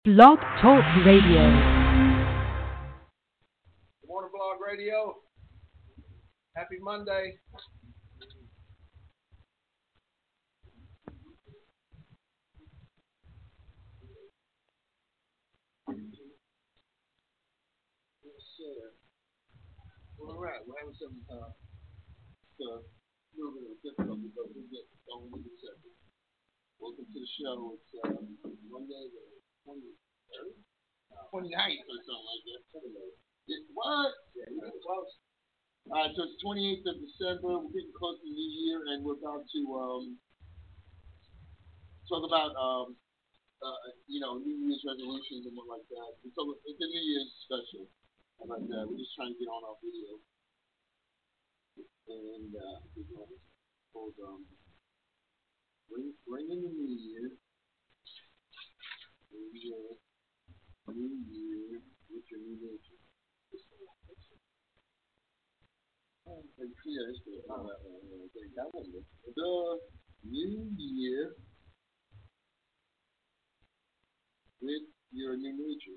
Blog Talk Radio. Good morning, Blog Radio. Happy Monday. All right, we're having some moving and difficulty, but we'll get going in a second. Welcome to the show. It's Monday the 23rd? 29th or something like that. What? Yeah, you're getting close. All right, so it's 28th of December. We're getting close to the new year, and we're about to talk about New Year's resolutions and what like that. It's a New Year's special. How about that? We're just trying to get on our video. And called Bring in the New Year. New Year with your new nature. The New Year with your new nature.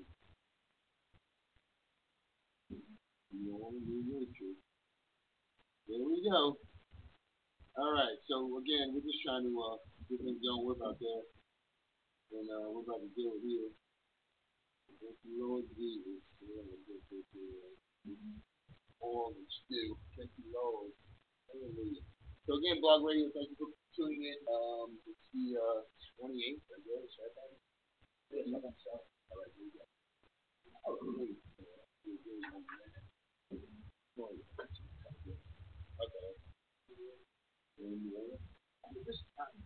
Your new nature. There we go. All right. So again, we're just trying to get things going. We're about there, and we're about to deal with here. Thank you, Lord Jesus. All and still. Thank you, Lord. Hallelujah. So again, Blog Radio, thank you for tuning in. It's the 28th, I guess, right? Yes, I think so. All right, here we go. Hallelujah. Okay. This time,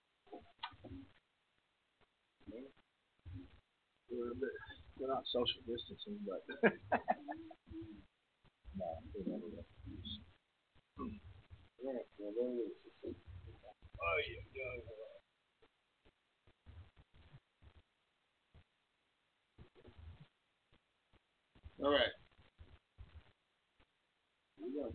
we're not social distancing, but no, all right. Here we go.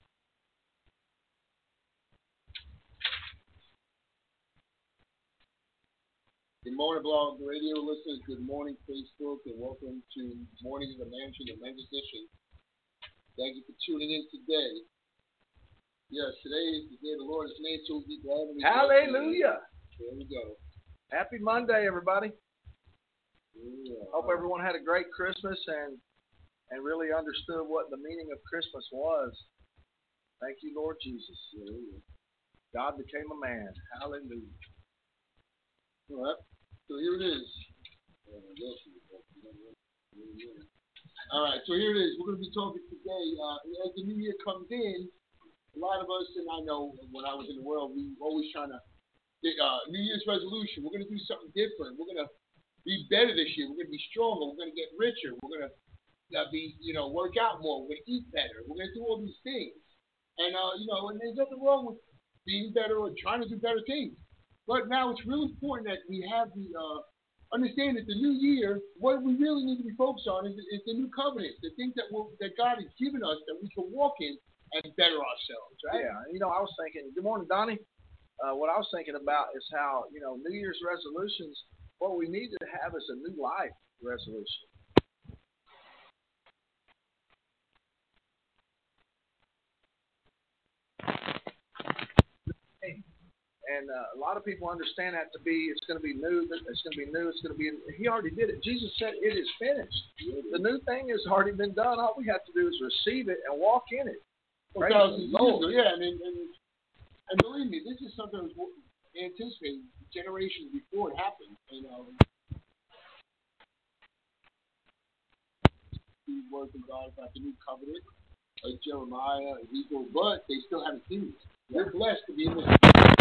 Good morning, Blog Radio listeners. Good morning, Facebook, and welcome to Morning in the Mansion, the men's edition. Thank you for tuning in today. Yes, today is the day the Lord has made, so we'll be glad when we Hallelujah. There we go. Happy Monday, everybody. Yeah. Hope everyone had a great Christmas and really understood what the meaning of Christmas was. Thank you, Lord Jesus. God became a man. Hallelujah. All right. So here it is. All right, so here it is. We're going to be talking today. As the new year comes in, a lot of us, and I know when I was in the world, we were always trying to get New Year's resolution. We're going to do something different. We're going to be better this year. We're going to be stronger. We're going to get richer. We're going to work out more. We're going to eat better. We're going to do all these things. And, and there's nothing wrong with being better or trying to do better things. But now it's really important that we have the understand that the new year, what we really need to be focused on is the new covenant, the things that God has given us that we can walk in and better ourselves, right? Yeah, I was thinking, good morning, Donnie. What I was thinking about is how, New Year's resolutions, what we need to have is a new life resolution. And a lot of people understand that to be, it's going to be new, he already did it. Jesus said it is finished. The new thing has already been done. All we have to do is receive it and walk in it. Yeah, and believe me, this is something that was anticipated generations before it happened. The words of God about the new covenant, like Jeremiah, Ezekiel, but they still haven't seen it. We're blessed to be in this.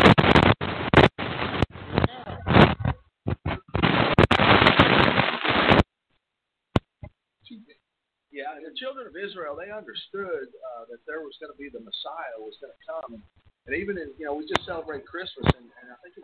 Yeah, the children of Israel, they understood that there was going to be the Messiah was going to come. And even in, we just celebrate Christmas, and I think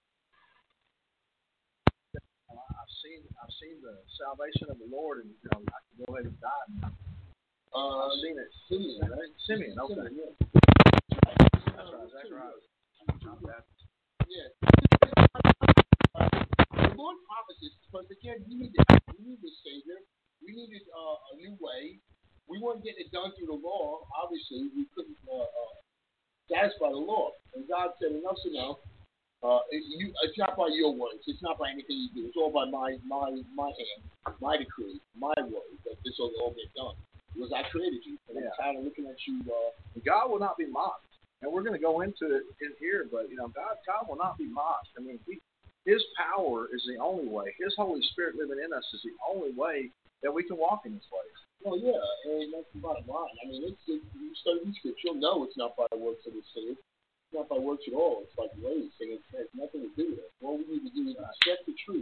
I've seen the salvation of the Lord, and I can go ahead and die. I've seen it. Simeon, right? Simeon, okay. Yeah. That's right. Yeah. The Lord promises, because again, we need a Savior. We needed a new way. We weren't getting it done through the law. Obviously, we couldn't satisfy the law. And God said, enough's enough. It's not by your words. It's not by anything you do. It's all by my hand, my decree, my word that this will all get done. Because I created you. And I'm tired of looking at you. God will not be mocked. And we're going to go into it in here, but, God will not be mocked. I mean, His power is the only way. His Holy Spirit living in us is the only way that we can walk in His ways. Oh, yeah, and that's the bottom line. I mean, you study the scripture, you'll know it's not by works that it's saved. It's not by works at all. It's like grace, and it has nothing to do with it. All we need to do is accept the truth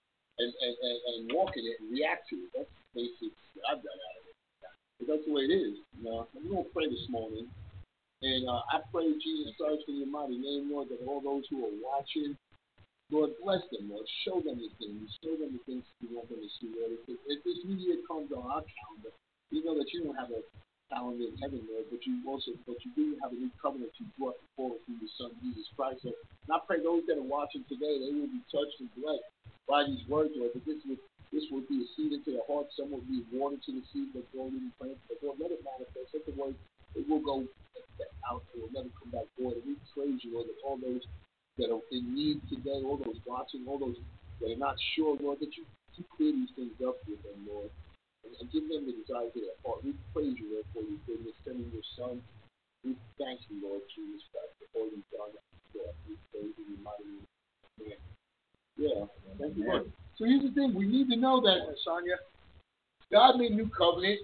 and walk in it and react to it. That's the basics that I've done out of it. But that's the way it is. And we're going to pray this morning. And I pray, Jesus Christ, in your mighty name, Lord, that all those who are watching, Lord, bless them, Lord. Show them the things. Show them the things you want them to see, Lord. If this new year comes on our calendar, we know that you don't have a calendar in heaven, Lord, but you do have a new covenant you brought forward through your Son, Jesus Christ. And I pray those that are watching today, they will be touched and blessed by these words, Lord. But this will be a seed into their heart. Some will be water to the seed that's already planted. But Lord, let it manifest. Let the word, it will go out. It will never come back void. And we praise you, Lord, that all those that are in need today, all those watching, all those that are not sure, Lord, that you clear these things up with them, Lord, and give them the desires of their heart. We praise you, Lord, for your goodness, sending your Son. We thank you, Lord Jesus Christ, for all you've done. We praise you, mighty name. Yeah, thank you, Lord. So here's the thing: we need to know that God made a new covenant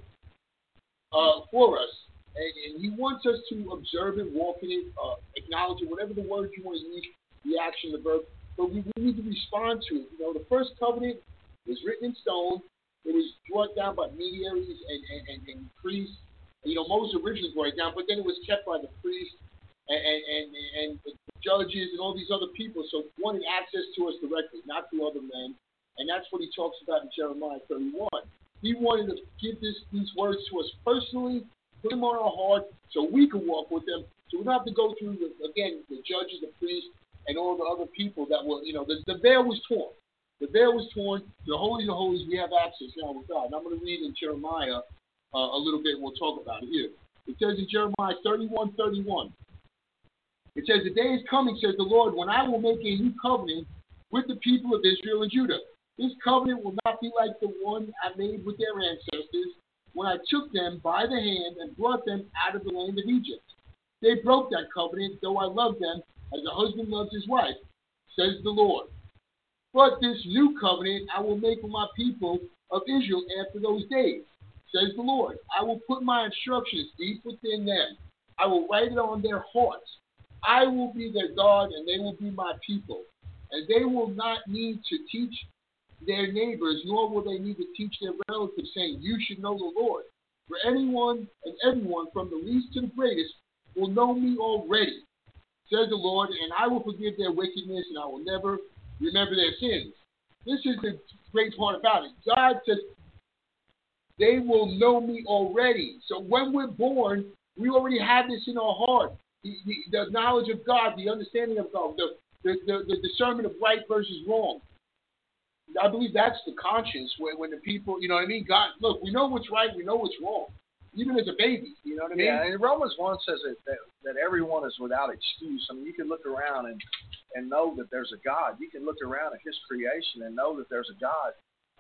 for us. And He wants us to observe it, walk in it, acknowledge it, whatever the word you want to use, the action, the verb. But we need to respond to it. The first covenant was written in stone. It was brought down by mediaries and priests. Moses originally brought it down, but then it was kept by the priests and the judges and all these other people. So wanted access to us directly, not through other men. And that's what he talks about in Jeremiah 31. He wanted to give these words to us personally, put them on our heart so we can walk with them. So we don't have to go through, the judges, the priests, and all the other people that were, the veil was torn. The veil was torn. The Holies of Holies, we have access now with God. And I'm going to read in Jeremiah a little bit, and we'll talk about it here. It says in Jeremiah 31:31, it says, the day is coming, says the Lord, when I will make a new covenant with the people of Israel and Judah. This covenant will not be like the one I made with their ancestors when I took them by the hand and brought them out of the land of Egypt. They broke that covenant, though I loved them as a husband loves his wife, says the Lord. But this new covenant I will make with my people of Israel after those days, says the Lord. I will put my instructions deep within them. I will write it on their hearts. I will be their God, and they will be my people. And they will not need to teach their neighbors, nor will they need to teach their relatives, saying, you should know the Lord. For anyone and everyone, from the least to the greatest, will know me already, says the Lord, and I will forgive their wickedness, and I will never remember their sins. This is the great part about it. God says, they will know me already. So when we're born, we already have this in our heart. The knowledge of God, the understanding of God, the discernment of right versus wrong. I believe that's the conscience when the people, you know what I mean? God, look, we know what's right, we know what's wrong, even as a baby, you know what I mean? Yeah, and Romans 1 says that everyone is without excuse. I mean, you can look around and know that there's a God. You can look around at His creation and know that there's a God.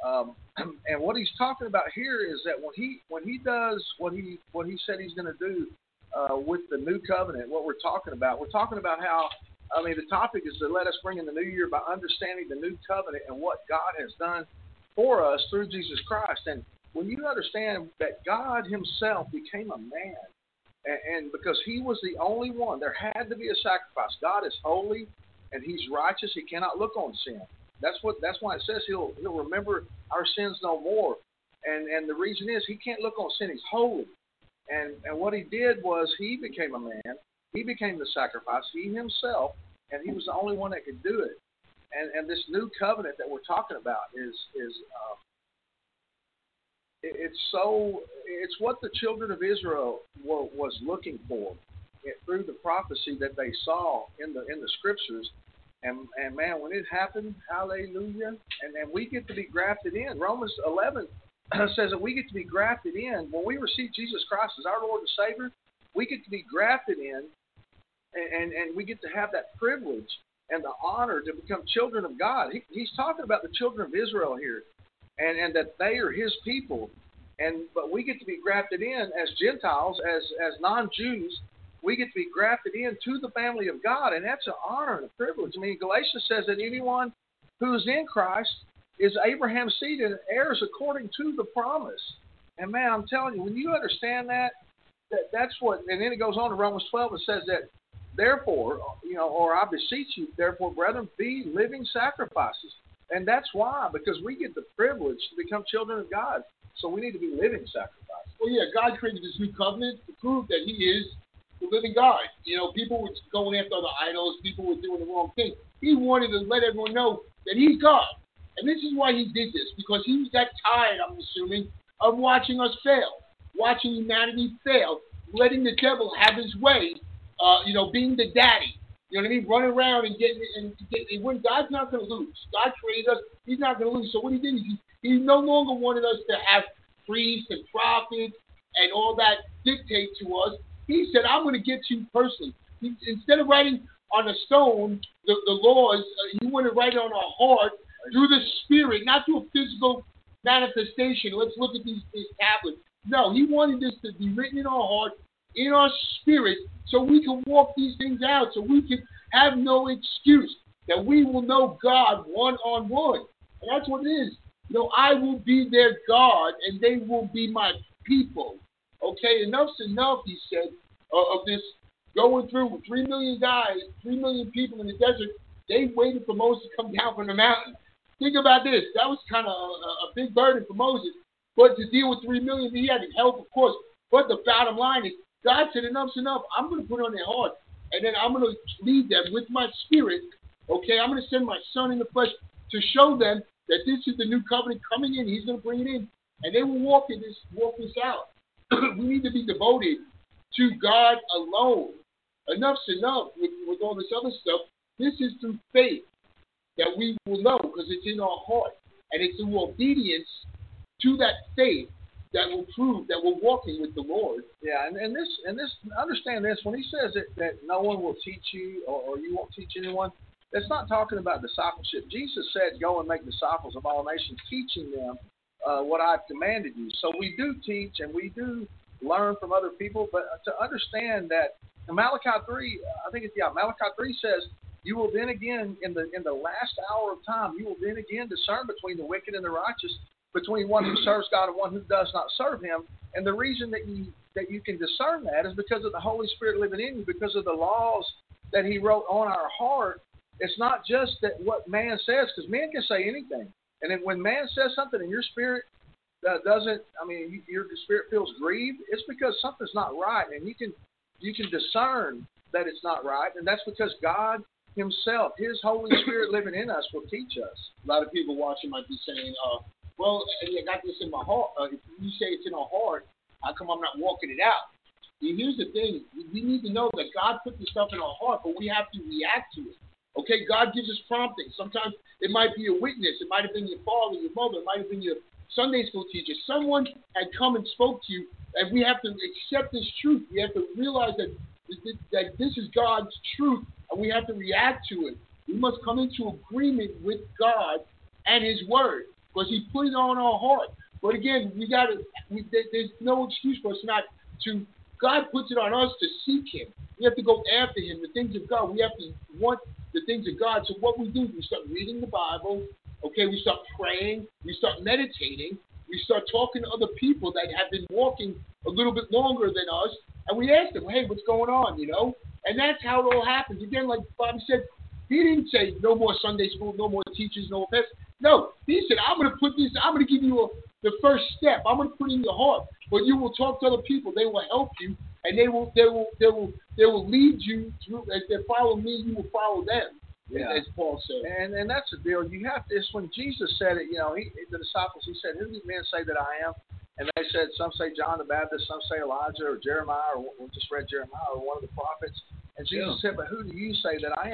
And what he's talking about here is that when he does what he said he's going to do with the new covenant, what we're talking about how, I mean, the topic is to let us bring in the new year by understanding the new covenant and what God has done for us through Jesus Christ. And when you understand that God Himself became a man, and because He was the only one, there had to be a sacrifice. God is holy and He's righteous. He cannot look on sin. That's why it says He'll remember our sins no more. And the reason is He can't look on sin. He's holy. And what He did was He became a man. He became the sacrifice, He Himself, and He was the only one that could do it. And this new covenant that we're talking about it's what the children of Israel was looking for through the prophecy that they saw in the scriptures. And man, when it happened, hallelujah, and we get to be grafted in. Romans 11 says that we get to be grafted in. When we receive Jesus Christ as our Lord and Savior, we get to be grafted in, and we get to have that privilege and the honor to become children of God. He's talking about the children of Israel here, and that they are His people. But we get to be grafted in as Gentiles, as non-Jews. We get to be grafted into the family of God, and that's an honor and a privilege. I mean, Galatians says that anyone who is in Christ is Abraham's seed and heirs according to the promise. And man, I'm telling you, when you understand that's what. And then it goes on to Romans 12 and says that, therefore, or I beseech you, therefore, brethren, be living sacrifices. And that's why, because we get the privilege to become children of God. So we need to be living sacrifices. Well, yeah, God created this new covenant to prove that He is the living God. People were going after other idols. People were doing the wrong thing. He wanted to let everyone know that He's God. And this is why He did this, because He was that tired, I'm assuming, of watching us fail, watching humanity fail, letting the devil have his way, being the daddy. You know what I mean? Running around and getting when God's not going to lose. God created us. He's not going to lose. So what He did is He no longer wanted us to have priests and prophets and all that dictate to us. He said, I'm going to get you personally. Instead of writing on a stone the laws, He wanted to write it on our heart through the Spirit, not through a physical manifestation. Let's look at these tablets. No, He wanted this to be written in our heart, in our spirit, so we can walk these things out, so we can have no excuse, that we will know God one-on-one. And that's what it is. I will be their God, and they will be my people. Okay, enough's enough, He said, of this going through with 3 million guys, 3 million people in the desert. They waited for Moses to come down from the mountain. Think about this. That was kind of a big burden for Moses. But to deal with 3 million, he had help, of course. But the bottom line is, God said, enough's enough. I'm going to put it on their heart. And then I'm going to lead them with my spirit. Okay, I'm going to send my Son in the flesh to show them that this is the new covenant coming in. He's going to bring it in. And they will walk this out. We need to be devoted to God alone. Enough's enough with all this other stuff. This is through faith that we will know, because it's in our heart. And it's through obedience to that faith that will prove that we're walking with the Lord. Yeah, and this understand this, when He says that no one will teach you or you won't teach anyone, that's not talking about discipleship. Jesus said, go and make disciples of all nations, teaching them what I've commanded you. So we do teach and we do learn from other people, but to understand that in Malachi 3, Malachi 3 says, you will then again, in the last hour of time, you will then again discern between the wicked and the righteous, between one who serves God and one who does not serve Him. And the reason that you can discern that is because of the Holy Spirit living in you, because of the laws that He wrote on our heart. It's not just that what man says, because man can say anything. And then when man says something and your spirit your spirit feels grieved, it's because something's not right. And you can discern that it's not right. And that's because God Himself, His Holy Spirit living in us, will teach us. A lot of people watching might be saying, well, I got this in my heart. If you say it's in our heart, how come I'm not walking it out? Here's the thing. We need to know that God put this stuff in our heart, but we have to react to it. Okay, God gives us prompting. Sometimes it might be a witness. It might have been your father, your mother. It might have been your Sunday school teacher. Someone had come and spoke to you, and we have to accept this truth. We have to realize that this is God's truth, and we have to react to it. We must come into agreement with God and His Word, because He put it on our heart. But again, there's no excuse for us not to. God puts it on us to seek Him. We have to go after Him, the things of God. We have to want the things of God. So what we do, we start reading the Bible. Okay, we start praying. We start meditating. We start talking to other people that have been walking a little bit longer than us, and we ask them, hey, what's going on, And that's how it all happens. Again, like Bobby said, He didn't say no more Sunday school, no more teachers, no more pastors. No, He said, I'm going to give you the first step. I'm going to put it in your heart. But you will talk to other people. They will help you, and they will lead you through. As they follow me, you will follow them. Yeah. As Paul said. And that's the deal. You have to. It's when Jesus said it. The disciples. He said, "Who do men say that I am?" And they said, some say John the Baptist, some say Elijah or Jeremiah, or we just read Jeremiah, or one of the prophets. And Jesus said, "But who do you say that I am?"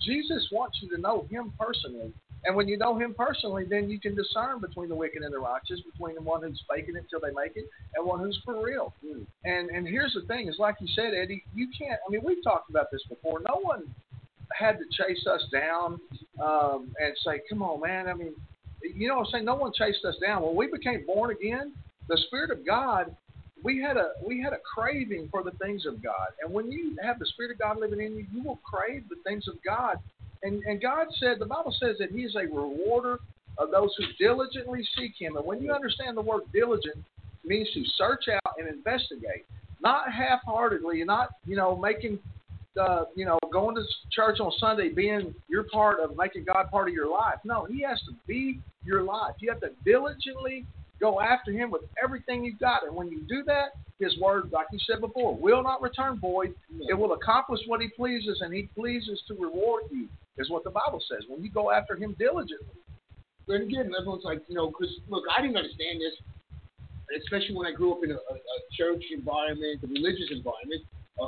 Jesus wants you to know him personally. And when you know him personally, then you can discern between the wicked and the righteous, between the one who's faking it till they make it and one who's for real. And here's the thing, is like you said, Eddie, you can't, I mean, we've talked about this before. No one had to chase us down and say, come on, man. I mean, you know what I'm saying? No one chased us down. When we became born again, the Spirit of God, we had a craving for the things of God. And when you have the Spirit of God living in you, you will crave the things of God. And God said, the Bible says that he is a rewarder of those who diligently seek him. And when you understand the word diligent, it means to search out and investigate, not half-heartedly, not, making, going to church on Sunday being your part of making God part of your life. No, he has to be your life. You have to diligently go after him with everything you've got. And when you do that, his word, like you said before, will not return void. It will accomplish what he pleases, and he pleases to reward you, is what the Bible says, when you go after him diligently. But again, everyone's like, because, look, I didn't understand this, especially when I grew up in a church environment, a religious environment,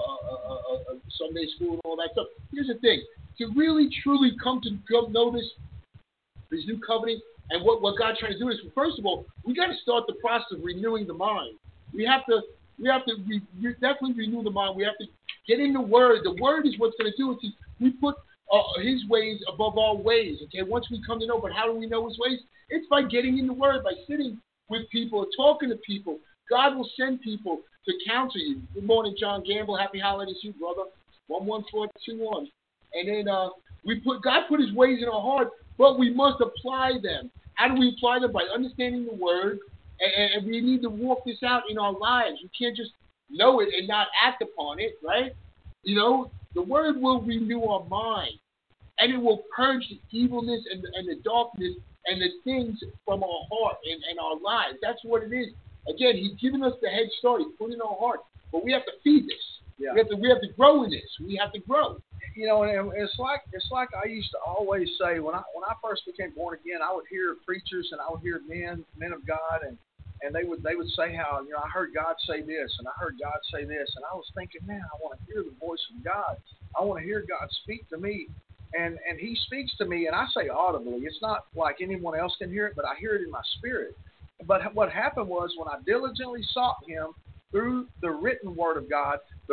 a Sunday school and all that stuff. Here's the thing. To really, truly come to notice this new covenant and what God's trying to do is, first of all, we got to start the process of renewing the mind. We have to definitely renew the mind. We have to get in the Word. The Word is what's going to do it. We put his ways above our ways. Okay, once we come to know, but how do we know his ways? It's by getting in the Word, by sitting with people, talking to people. God will send people to counsel you. Good morning, John Gamble. Happy holidays to you, brother. 11421. And then God put his ways in our heart, but we must apply them. How do we apply them? By understanding the Word, and we need to walk this out in our lives. You can't just know it and not act upon it, right? The Word will renew our mind, and it will purge the evilness and the darkness and the things from our heart and our lives. That's what it is. Again, he's given us the head start. He's put it in our heart, but we have to feed this. Yeah. We have to grow in this. We have to grow. And it's like I used to always say when I first became born again, I would hear preachers and I would hear men of God, and they would say how I heard God say this and I heard God say this, and I was thinking, man, I want to hear the voice of God. I want to hear God speak to me, and he speaks to me, and I say audibly. It's not like anyone else can hear it, but I hear it in my spirit. But what happened was when I diligently sought him through the written word of God, the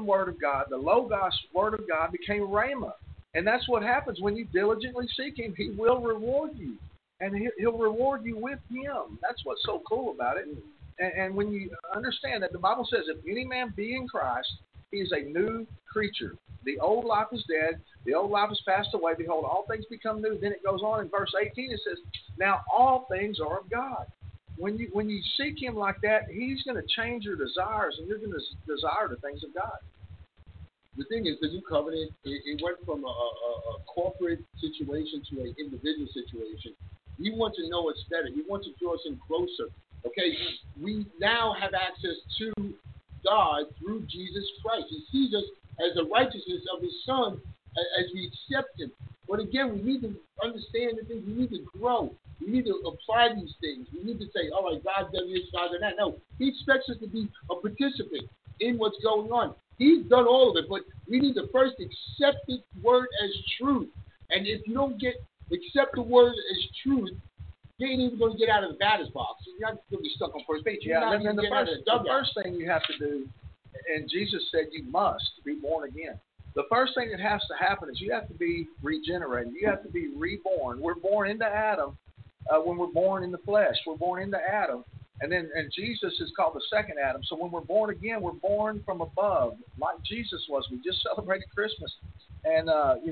Logos word of God became Rhema. And that's what happens when you diligently seek him. He will reward you, and he'll reward you with him. That's what's so cool about it. And when you understand that the Bible says, if any man be in Christ, he is a new creature. The old life is dead. The old life has passed away. Behold, all things become new. Then it goes on in verse 18. It says, now all things are of God. When you seek him like that, he's going to change your desires, and you're going to desire the things of God. The thing is, the new covenant, it went from a corporate situation to an individual situation. He wants to know us better. He wants to draw us in closer. Okay, we now have access to God through Jesus Christ. He sees us as the righteousness of his Son as we accept him. But again, we need to understand the things. We need to grow. We need to apply these things. We need to say, all right, God done this, God done that. No, he expects us to be a participant in what's going on. He's done all of it, but we need to first accept the word as truth. And if you don't accept the word as truth, you ain't even going to get out of the batter's box. You're not going to be stuck on first base. And then the first thing you have to do, and Jesus said you must be born again. The first thing that has to happen is you have to be regenerated. You have to be reborn. We're born into Adam. When we're born in the flesh, we're born into Adam, and Jesus is called the second Adam. So when we're born again, we're born from above, like Jesus was. We just celebrated Christmas, and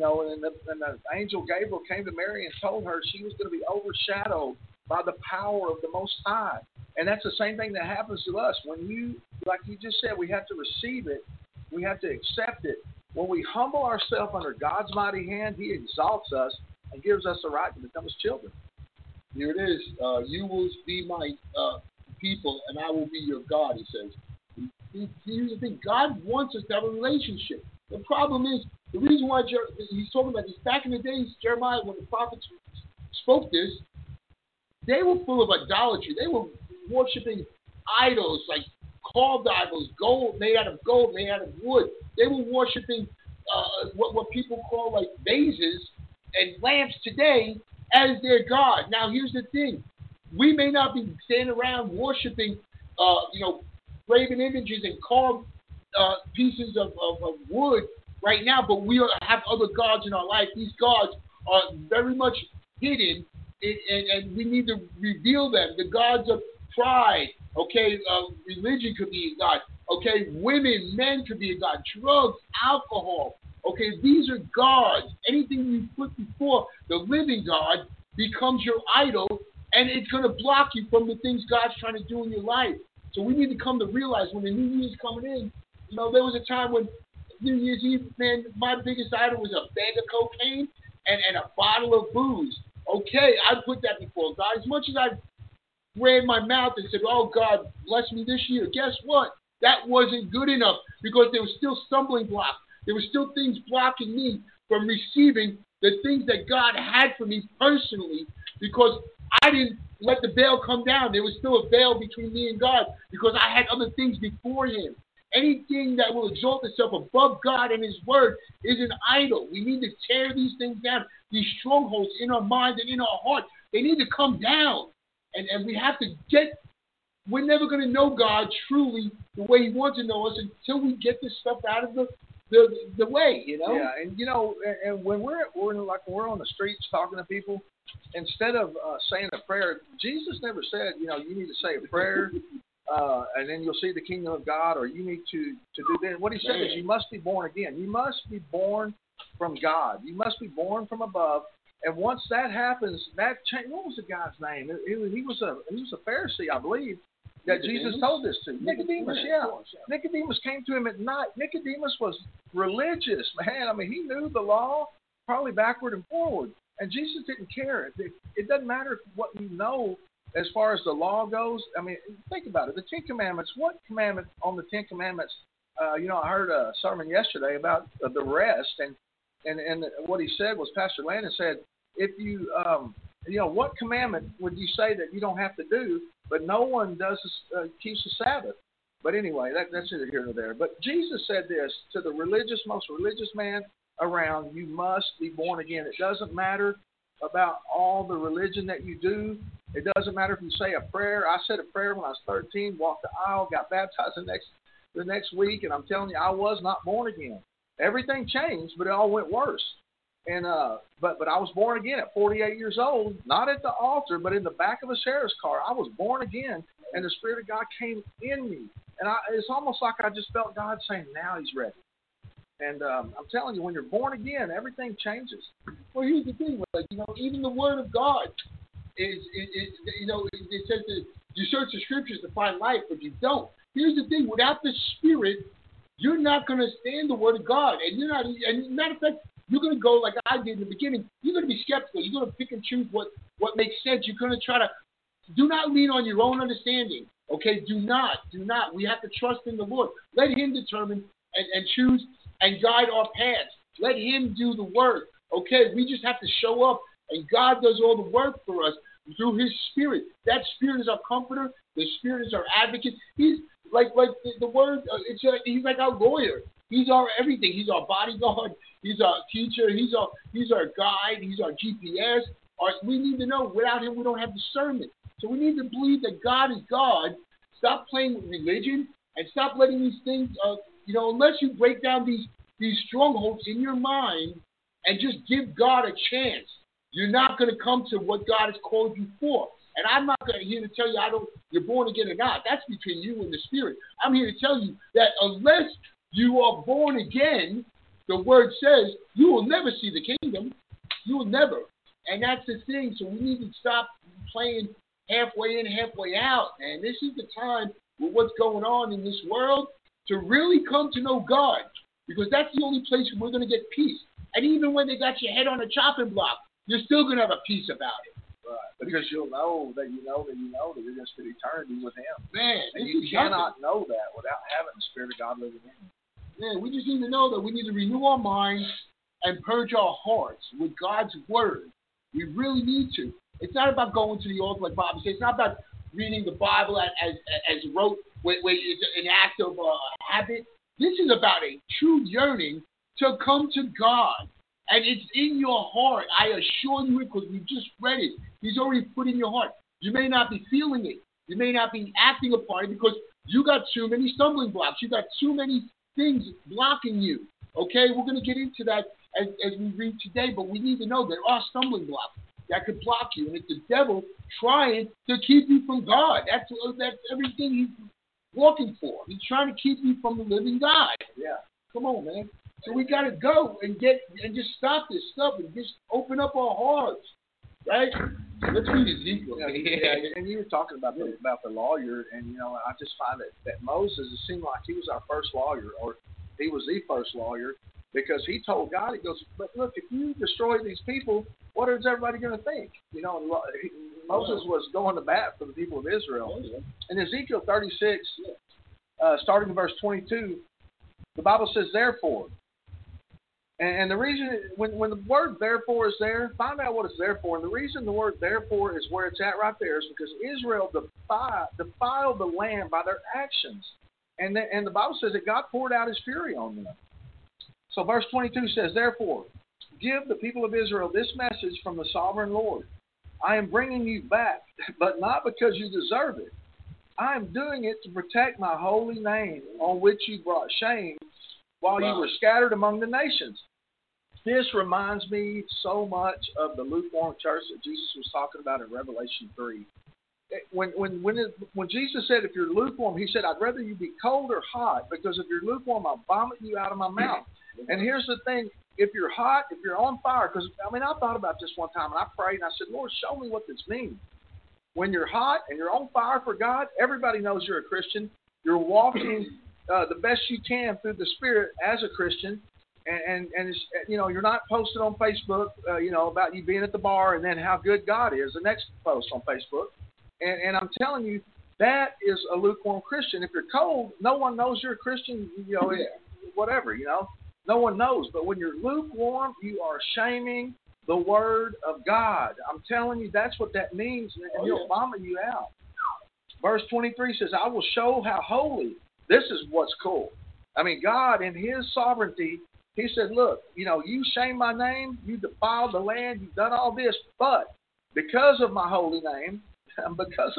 the angel Gabriel came to Mary and told her she was going to be overshadowed by the power of the Most High, and that's the same thing that happens to us. When like you just said, we have to receive it, we have to accept it. When we humble ourselves under God's mighty hand, he exalts us and gives us the right to become his children. Here it is. You will be my people, and I will be your God, he says. Here's the thing. God wants us to have a relationship. The problem is, the reason why he's talking about this, back in the days, Jeremiah, when the prophets spoke this, they were full of idolatry. They were worshiping idols, like carved idols, gold, made out of gold, made out of wood. They were worshiping what people call like vases and lamps today as their God. Now, here's the thing: we may not be standing around worshiping, graven images and carved pieces of wood right now, but we have other gods in our life. These gods are very much hidden, and we need to reveal them. The gods of pride, religion could be a god. Women, men could be a god. Drugs, alcohol. These are gods. Anything you put before the living God becomes your idol, and it's going to block you from the things God's trying to do in your life. So we need to come to realize when the New Year's coming in, there was a time when New Year's Eve, man, my biggest idol was a bag of cocaine and a bottle of booze. I put that before God. As much as I ran my mouth and said, oh, God, bless me this year, guess what? That wasn't good enough because there was still stumbling blocks. There were still things blocking me from receiving the things that God had for me personally because I didn't let the veil come down. There was still a veil between me and God because I had other things before Him. Anything that will exalt itself above God and His Word is an idol. We need to tear these things down, these strongholds in our mind and in our heart. They need to come down. And we have to we're never going to know God truly the way He wants to know us until we get this stuff out of the way, Yeah, and when we're on the streets talking to people, instead of saying a prayer, Jesus never said, you need to say a prayer, and then you'll see the kingdom of God, or you need to do that. What He said is you must be born again. You must be born from God. You must be born from above. And once that happens, that change. What was the guy's name? He was a Pharisee, I believe, that Jesus told this to. Nicodemus, yeah. Nicodemus came to Him at night. Nicodemus was religious, man. I mean, he knew the law probably backward and forward. And Jesus didn't care. It doesn't matter what you know as far as the law goes. I mean, think about it. The Ten Commandments, what commandment on the Ten Commandments? I heard a sermon yesterday about the rest, and what he said was, Pastor Landon said, if you, what commandment would you say that you don't have to do, but no one keeps the Sabbath? But anyway, that's either here or there. But Jesus said this to the most religious man around: you must be born again. It doesn't matter about all the religion that you do. It doesn't matter if you say a prayer. I said a prayer when I was 13, walked the aisle, got baptized the next week, and I'm telling you, I was not born again. Everything changed, but it all went worse. And but I was born again at 48 years old, not at the altar, but in the back of a sheriff's car. I was born again, and the Spirit of God came in me. And it's almost like I just felt God saying, now He's ready. And I'm telling you, when you're born again, everything changes. Well, here's the thing, even the Word of God it says that you search the Scriptures to find life, but you don't. Here's the thing: without the Spirit, you're not going to stand the Word of God, and you're not. And matter of fact, you're going to go like I did in the beginning. You're going to be skeptical. You're going to pick and choose what makes sense. You're going to try to. Do not lean on your own understanding. Okay, do not. We have to trust in the Lord. Let Him determine and choose and guide our paths. Let Him do the work. Okay, we just have to show up, and God does all the work for us through His Spirit. That Spirit is our comforter. The Spirit is our advocate. He's like the word. He's like our lawyer. He's our everything. He's our bodyguard. He's our teacher. He's our guide. He's our GPS. We need to know without Him we don't have discernment. So we need to believe that God is God. Stop playing with religion and stop letting these things. Unless you break down these strongholds in your mind and just give God a chance, you're not going to come to what God has called you for. And I'm not here to tell you you're born again or not. That's between you and the Spirit. I'm here to tell you that unless you are born again, the Word says you will never see the kingdom. You will never. And that's the thing. So we need to stop playing halfway in, halfway out. And this is the time with what's going on in this world to really come to know God, because that's the only place where we're going to get peace. And even when they got your head on a chopping block, you're still going to have a peace about it. Right. Because you'll know that you know that you're going to spend eternity with Him. Man, and you cannot know that without having the Spirit of God living in you. Man, we just need to know that we need to renew our minds and purge our hearts with God's Word. We really need to. It's not about going to the altar like Bobby said. It's not about reading the Bible as wrote, where it's an act of habit. This is about a true yearning to come to God. And it's in your heart. I assure you it, because we just read it. He's already put in your heart. You may not be feeling it. You may not be acting upon it because you got too many stumbling blocks. You got too many things blocking you. Okay? We're going to get into that as we read today, but we need to know there are stumbling blocks that could block you. And it's the devil trying to keep you from God. That's everything he's working for. He's trying to keep you from the living God. Yeah. Come on, man. So we got to go and just stop this stuff and just open up our hearts, right? Let's read Ezekiel. Yeah, and you were talking about the lawyer, and I just find that Moses, it seemed like he was our first lawyer, or he was the first lawyer, because he told God, he goes, but look, if you destroy these people, what is everybody going to think? Moses was going to bat for the people of Israel. In Ezekiel 36, starting in verse 22, the Bible says, therefore. And the reason, when the word therefore is there, find out what it's there for. And the reason the word therefore is where it's at right there is because Israel defiled the land by their actions. And the Bible says that God poured out his fury on them. So verse 22 says, therefore, give the people of Israel this message from the sovereign Lord. I am bringing you back, but not because you deserve it. I am doing it to protect my holy name on which you brought shame while you were scattered among the nations. This reminds me so much of the lukewarm church that Jesus was talking about in Revelation 3. When Jesus said, if you're lukewarm, he said, I'd rather you be cold or hot, because if you're lukewarm, I'll vomit you out of my mouth. And here's the thing, if you're hot, if you're on fire, because, I thought about this one time, and I prayed, and I said, Lord, show me what this means. When you're hot and you're on fire for God, everybody knows you're a Christian. You're walking the best you can through the Spirit as a Christian, and it's, you're not posted on Facebook, about you being at the bar and then how good God is, the next post on Facebook. And I'm telling you, that is a lukewarm Christian. If you're cold, no one knows you're a Christian, whatever, no one knows. But when you're lukewarm, you are shaming the word of God. I'm telling you, that's what that means, and he'll vomit you out. Verse 23 says, I will show how holy. This is what's cool. God, in his sovereignty, he said, look, you shame my name, you defiled the land, you've done all this, but because of my holy name, I'm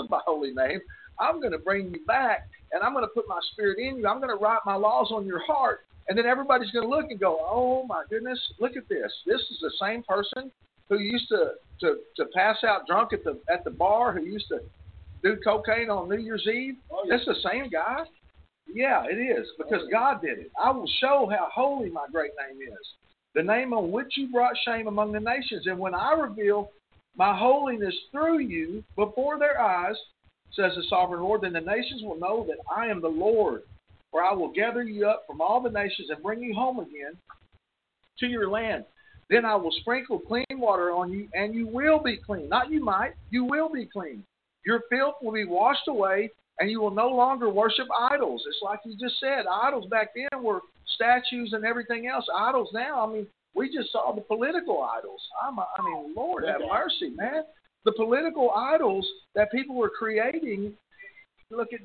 going to bring you back, and I'm going to put my spirit in you. I'm going to write my laws on your heart. And then everybody's going to look and go, oh, my goodness, look at this. This is the same person who used to pass out drunk at the bar, who used to do cocaine on New Year's Eve. That's the same guy? Yeah, it is, because God did it. I will show how holy my great name is, the name on which you brought shame among the nations. And when I reveal my holiness through you before their eyes, says the sovereign Lord, then the nations will know that I am the Lord. For I will gather you up from all the nations and bring you home again to your land. Then I will sprinkle clean water on you, and you will be clean. Not you might, you will be clean. Your filth will be washed away, and you will no longer worship idols. It's like you just said, idols back then were statues and everything else. Idols now, we just saw the political idols. Lord have mercy, man. The political idols that people were creating. Look at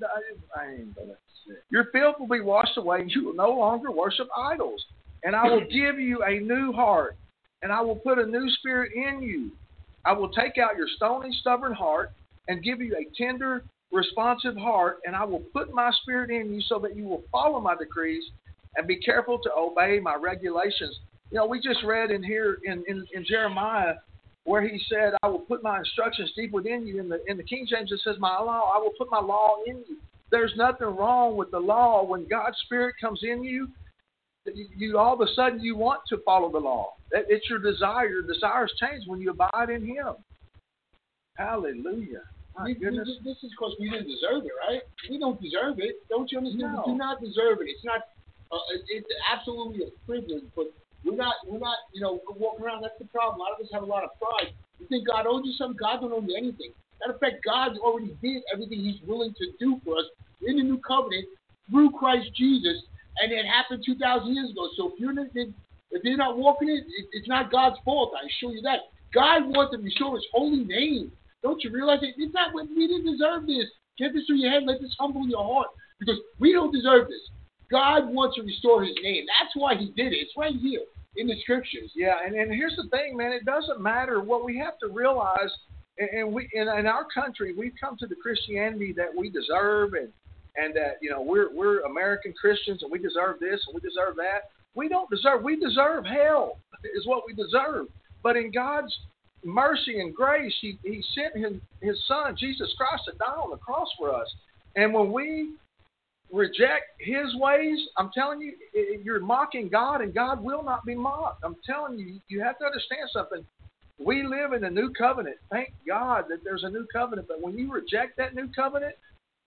your filth will be washed away, and you will no longer worship idols. And I will give you a new heart, and I will put a new spirit in you. I will take out your stony, stubborn heart and give you a tender, responsive heart, and I will put my spirit in you so that you will follow my decrees and be careful to obey my regulations. We just read in here in Jeremiah where he said, I will put my instructions deep within you. In the King James, it says, my law, I will put my law in you. There's nothing wrong with the law. When God's Spirit comes in you, you all of a sudden you want to follow the law. It's your desire. Your desires change when you abide in him. Hallelujah. My goodness. This is because we didn't deserve it, right? We don't deserve it. Don't you understand? No. We do not deserve it. It's not. It's absolutely a privilege, but we're not. Walking around. That's the problem. A lot of us have a lot of pride. You think God owes you something? God don't owe you anything. Matter of fact, God already did everything He's willing to do for us in the new covenant through Christ Jesus, and it happened 2,000 years ago. So if you're not walking it, it's not God's fault. I assure you that. God wants to restore His holy name. Don't you realize it? It's not. We didn't deserve this. Get this through your head. Let this humble your heart, because we don't deserve this. God wants to restore his name. That's why he did it. It's right here in the scriptures. Yeah, and here's the thing, man. It doesn't matter. What we have to realize, and we in our country, we've come to the Christianity that we deserve, and that, you know, we're American Christians and we deserve this and we deserve that. We don't deserve. We deserve hell is what we deserve. But in God's mercy and grace, he sent his Son, Jesus Christ, to die on the cross for us. And when we reject his ways, I'm telling you, you're mocking God, and God will not be mocked. I'm telling you, you have to understand something. We live in a new covenant. Thank God that there's a new covenant. But when you reject that new covenant,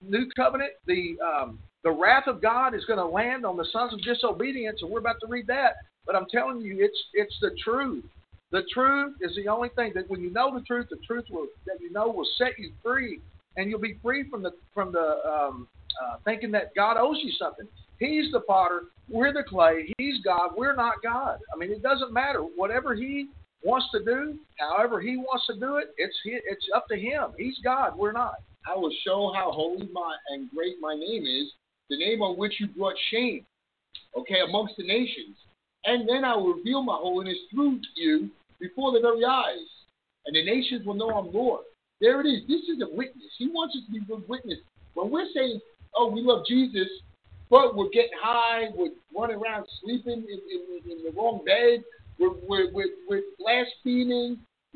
the wrath of God is going to land on the sons of disobedience, and we're about to read that. But I'm telling you, it's the truth. The truth is the only thing that when you know the truth will set you free, and you'll be free from the thinking that God owes you something. He's the potter, we're the clay. He's God, we're not God. I mean, it doesn't matter. Whatever he wants to do, however he wants to do it, it's up to him. He's God, we're not. I will show how holy and great my name is, the name on which you brought shame, okay, amongst the nations. And then I will reveal my holiness through you before their very eyes, and the nations will know I'm Lord. There it is. This is a witness. He wants us to be a good witness. When we're saying, oh, we love Jesus, but we're getting high, we're running around sleeping in the wrong bed, we're blaspheming,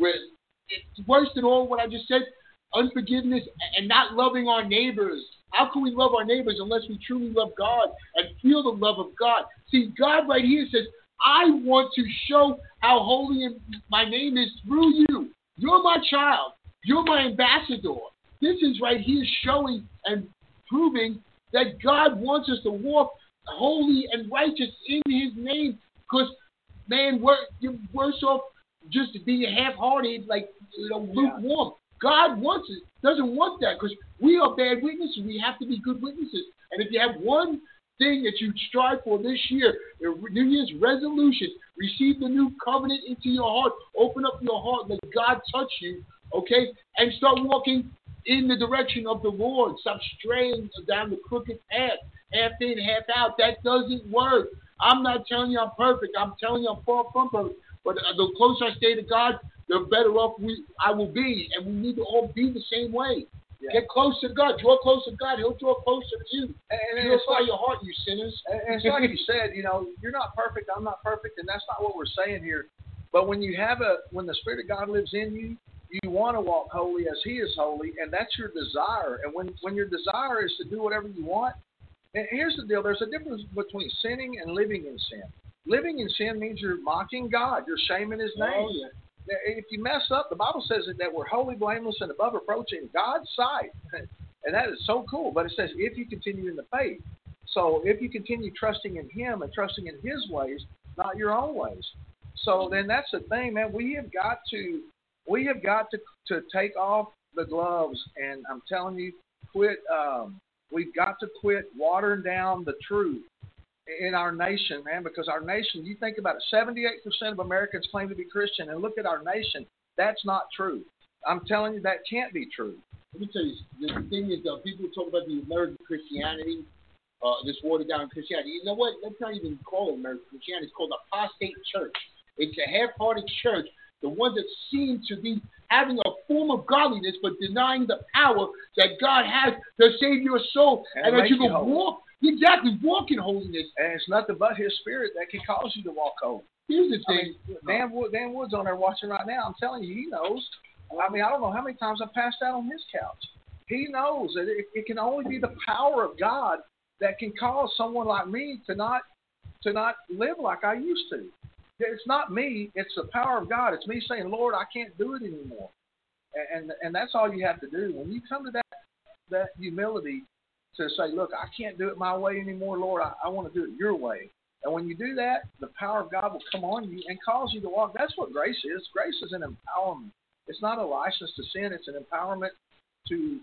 it's worse than all what I just said, unforgiveness and not loving our neighbors. How can we love our neighbors unless we truly love God and feel the love of God? See, God right here says, I want to show how holy my name is through you. You're my child. You're my ambassador. This is right here showing and proving that God wants us to walk holy and righteous in his name. Because, man, you're worse off just being half-hearted, like, lukewarm. God wants it, doesn't want that, because we are bad witnesses. We have to be good witnesses. And if you have one thing that you strive for this year, New Year's resolution, receive the new covenant into your heart, open up your heart, let God touch you, okay, and start walking in the direction of the Lord. Stop straying down the crooked path, half in, half out. That doesn't work. I'm not telling you I'm perfect. I'm telling you I'm far from perfect. But the closer I stay to God, the better off I will be. And we need to all be the same way. Yeah. Get close to God. Draw close to God. He'll draw closer to you. And purify your heart, you sinners. And it's like you said, you're not perfect. I'm not perfect. And that's not what we're saying here. But when when the Spirit of God lives in you, you want to walk holy as he is holy, and that's your desire. And when your desire is to do whatever you want, and here's the deal, there's a difference between sinning and living in sin. Living in sin means you're mocking God. You're shaming his name. Oh, yeah. If you mess up, the Bible says that we're holy, blameless, and above reproach in God's sight. And that is so cool. But it says if you continue in the faith. So if you continue trusting in him and trusting in his ways, not your own ways. So then that's the thing, man. We have got to take off the gloves, and I'm telling you, we've got to quit watering down the truth in our nation, man, because our nation, you think about it, 78% of Americans claim to be Christian, and look at our nation. That's not true. I'm telling you, that can't be true. Let me tell you, the thing is, people talk about the American Christianity, this watered-down Christianity. You know what? Let's not even call it American Christianity. It's called apostate church. It's a half-hearted church, the ones that seem to be having a form of godliness but denying the power that God has to save your soul and that you can walk in holiness. And it's nothing but his Spirit that can cause you to walk holy. Here's the thing. Dan Wood's on there watching right now. I'm telling you, he knows. I mean, I don't know how many times I've passed out on his couch. He knows that it can only be the power of God that can cause someone like me to not live like I used to. It's not me. It's the power of God. It's me saying, Lord, I can't do it anymore. And that's all you have to do. When you come to that humility to say, look, I can't do it my way anymore, Lord. I want to do it your way. And when you do that, the power of God will come on you and cause you to walk. That's what grace is. Grace is an empowerment. It's not a license to sin. It's an empowerment to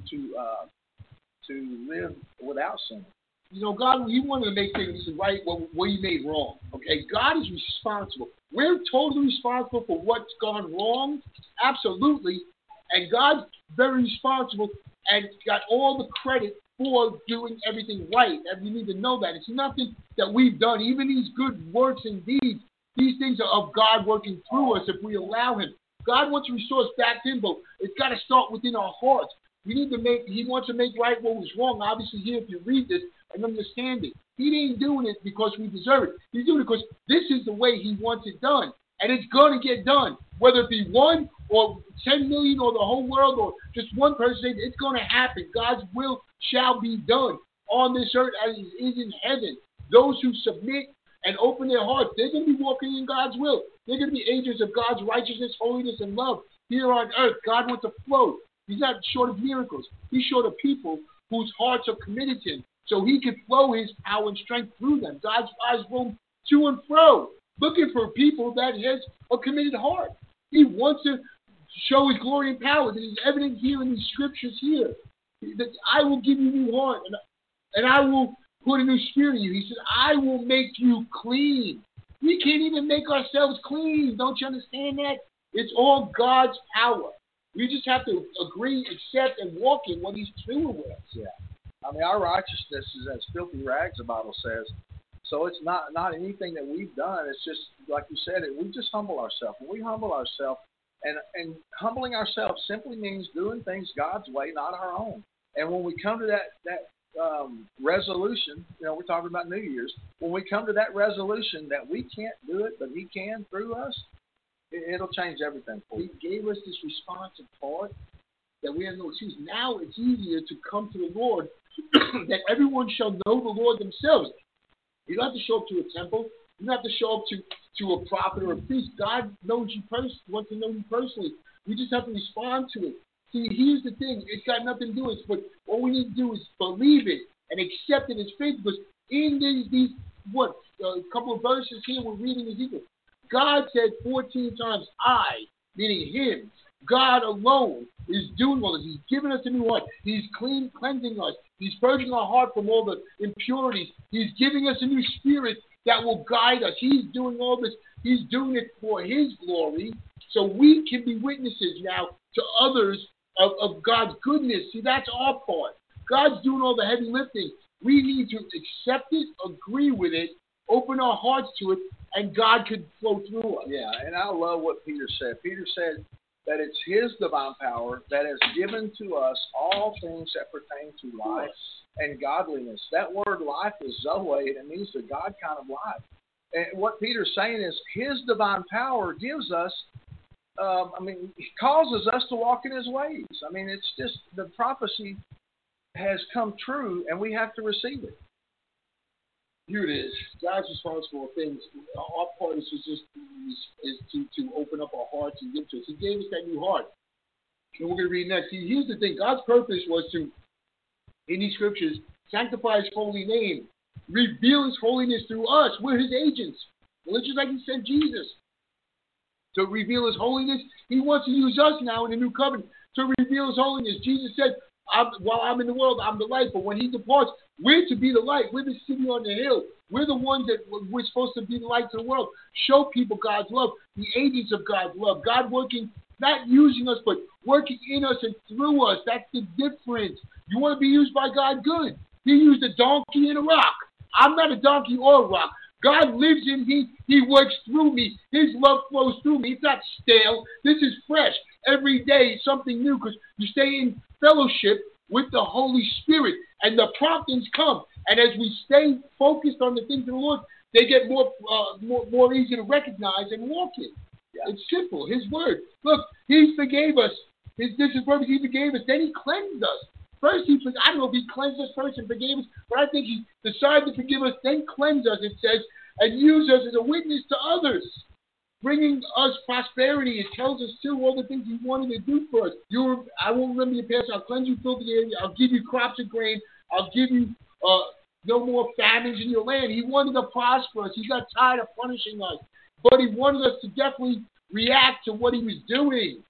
live without sin. God, he wanted to make things right where he made wrong. Okay, God is responsible. We're totally responsible for what's gone wrong, absolutely. And God's very responsible and got all the credit for doing everything right. And we need to know that. It's nothing that we've done. Even these good works and deeds, these things are of God working through us if we allow him. God wants to restore us back to him, but it's got to start within our hearts. He wants to make right what was wrong. Obviously, here, if you read this and understand it, he ain't doing it because we deserve it. He's doing it because this is the way he wants it done. And it's going to get done. Whether it be 1 or 10 million or the whole world or just one person, it's going to happen. God's will shall be done on this earth as it is in heaven. Those who submit and open their hearts, they're going to be walking in God's will. They're going to be agents of God's righteousness, holiness, and love here on earth. God wants to flow. He's not short of miracles. He's short of people whose hearts are committed to him, so he can flow his power and strength through them. God's eyes roam to and fro, looking for people that has a committed heart. He wants to show his glory and power. That is evident here in these scriptures here. That I will give you a new heart, and I will put a new spirit in you. He said, I will make you clean. We can't even make ourselves clean. Don't you understand that? It's all God's power. We just have to agree, accept, and walk in what he's doing with us. Yeah. I mean, our righteousness is as filthy rags, the Bible says. So it's not anything that we've done. It's just, like you said, we just humble ourselves. When we humble ourselves, and humbling ourselves simply means doing things God's way, not our own. And when we come to that resolution, we're talking about New Year's, when we come to that resolution that we can't do it, but he can through us, it'll change everything for you. He gave us this responsive part that we have no excuse. Now it's easier to come to the Lord that everyone shall know the Lord themselves. You don't have to show up to a temple. You don't have to show up to a prophet or a priest. God knows you wants to know you personally. We just have to respond to it. See, here's the thing. It's got nothing to do with it, but all we need to do is believe it and accept it as faith, because in these couple of verses here we're reading Ezekiel, God said 14 times, I, meaning him, God alone, is doing all this. He's giving us a new heart. He's cleansing us. He's purging our heart from all the impurities. He's giving us a new spirit that will guide us. He's doing all this. He's doing it for his glory, so we can be witnesses now to others of God's goodness. See, that's our part. God's doing all the heavy lifting. We need to accept it, agree with it, open our hearts to it, and God could flow through us. Yeah, and I love what Peter said. Peter said that it's his divine power that has given to us all things that pertain to life and godliness. That word life is Zoe, and it means the God kind of life. And what Peter's saying is his divine power gives us, he causes us to walk in his ways. I mean, it's just the prophecy has come true, and we have to receive it. Here it is. God's responsible for things. Our part is to open up our hearts and give to us. He gave us that new heart. And we're going to read next. See, here's the thing. God's purpose was to, in these scriptures, sanctify his holy name, reveal his holiness through us. We're his agents. Well, just like he sent Jesus to reveal his holiness, he wants to use us now in the new covenant to reveal his holiness. Jesus said, while I'm in the world, I'm the light. But when he departs, we're to be the light. We're the city on the hill. We're the ones that we're supposed to be the light to the world. Show people God's love, the agents of God's love. God working, not using us, but working in us and through us. That's the difference. You want to be used by God? Good. He used a donkey and a rock. I'm not a donkey or a rock. God lives in me. He works through me. His love flows through me. It's not stale. This is fresh. Every day is something new, because you stay in fellowship with the Holy Spirit, and the promptings come. And as we stay focused on the things of the Lord, they get more easy to recognize and walk in. Yeah. It's simple. His word. Look, he forgave us. This is purpose. He forgave us. Then he cleansed us. First, I don't know if he cleansed us first and forgave us, but I think he decided to forgive us, then cleanse us, it says, and use us as a witness to others, bringing us prosperity. It tells us, too, all the things he wanted to do for us. I won't remember your past. I'll cleanse you filthy air. I'll give you crops of grain. I'll give you no more famines in your land. He wanted to prosper us. He got tired of punishing us, but he wanted us to definitely react to what he was doing.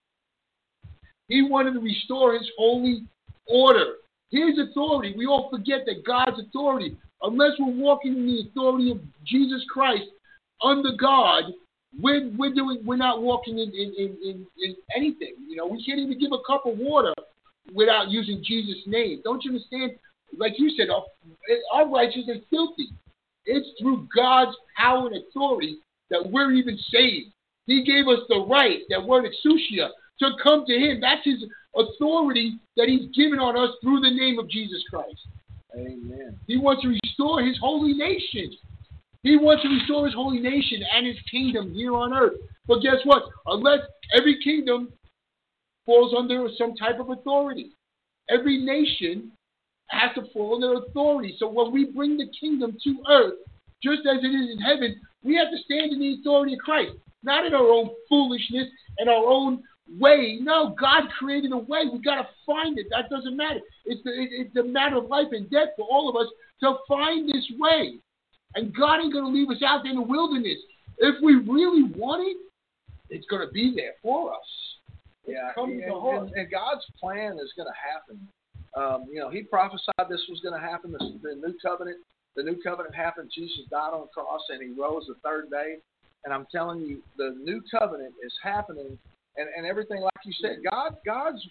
He wanted to restore his holy order. His authority. We all forget that God's authority, unless we're walking in the authority of Jesus Christ under God, we're not walking in anything. We can't even give a cup of water without using Jesus' name. Don't you understand? Like you said, our righteousness is filthy. It's through God's power and authority that we're even saved. He gave us the right, that word exousia, to come to him. That's his authority that he's given on us through the name of Jesus Christ. Amen. He wants to restore his holy nation. He wants to restore his holy nation and his kingdom here on earth. But guess what? Unless every kingdom falls under some type of authority. Every nation has to fall under authority. So when we bring the kingdom to earth, just as it is in heaven, we have to stand in the authority of Christ. Not in our own foolishness and our own way. No, God created a way. We got to find it. That doesn't matter. It's a matter of life and death for all of us to find this way. And God ain't going to leave us out there in the wilderness. If we really want it, it's going to be there for us. Yeah, and God's plan is going to happen. He prophesied this was going to happen. The new covenant happened. Jesus died on the cross and he rose the third day. And I'm telling you, the new covenant is happening, and everything like you said. God's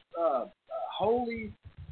holy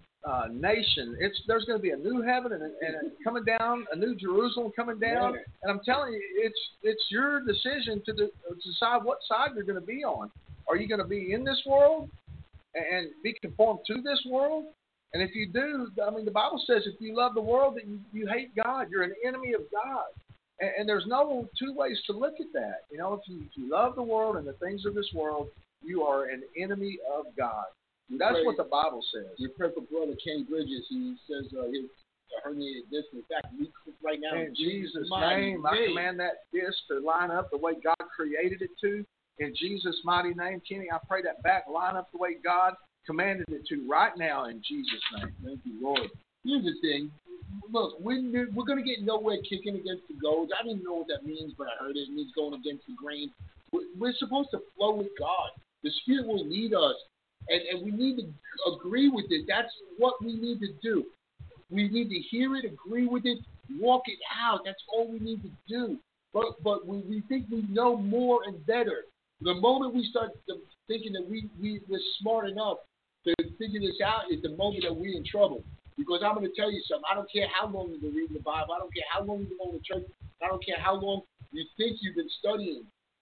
nation. There's going to be a new heaven and coming down, a new Jerusalem coming down. Yeah. And I'm telling you, it's your decision to decide what side you're going to be on. Are you going to be in this world and be conformed to this world? And if you do, I mean, the Bible says if you love the world, that you hate God. You're an enemy of God. And there's no two ways to look at that. You know, if you love the world and the things of this world, you are an enemy of God. That's what the Bible says. We pray for Brother Kenny Bridges. He says his herniated disc. In fact, we right now in Jesus' name, I command that disc to line up the way God created it to. In Jesus' mighty name, Kenny, I pray that back line up the way God commanded it to right now in Jesus' name. Thank you, Lord. Here's the thing. Look, we're going to get nowhere kicking against the goads. I don't even know what that means, but I heard it. It means going against the grain. We're supposed to flow with God. The Spirit will lead us, and we need to agree with it. That's what we need to do. We need to hear it, agree with it, walk it out. That's all we need to do. But we think we know more and better. The moment we start thinking that we're smart enough to figure this out is the moment that we're in trouble. Because I'm going to tell you something. I don't care how long you've been reading the Bible. I don't care how long you've been going to church. I don't care how long you think you've been studying.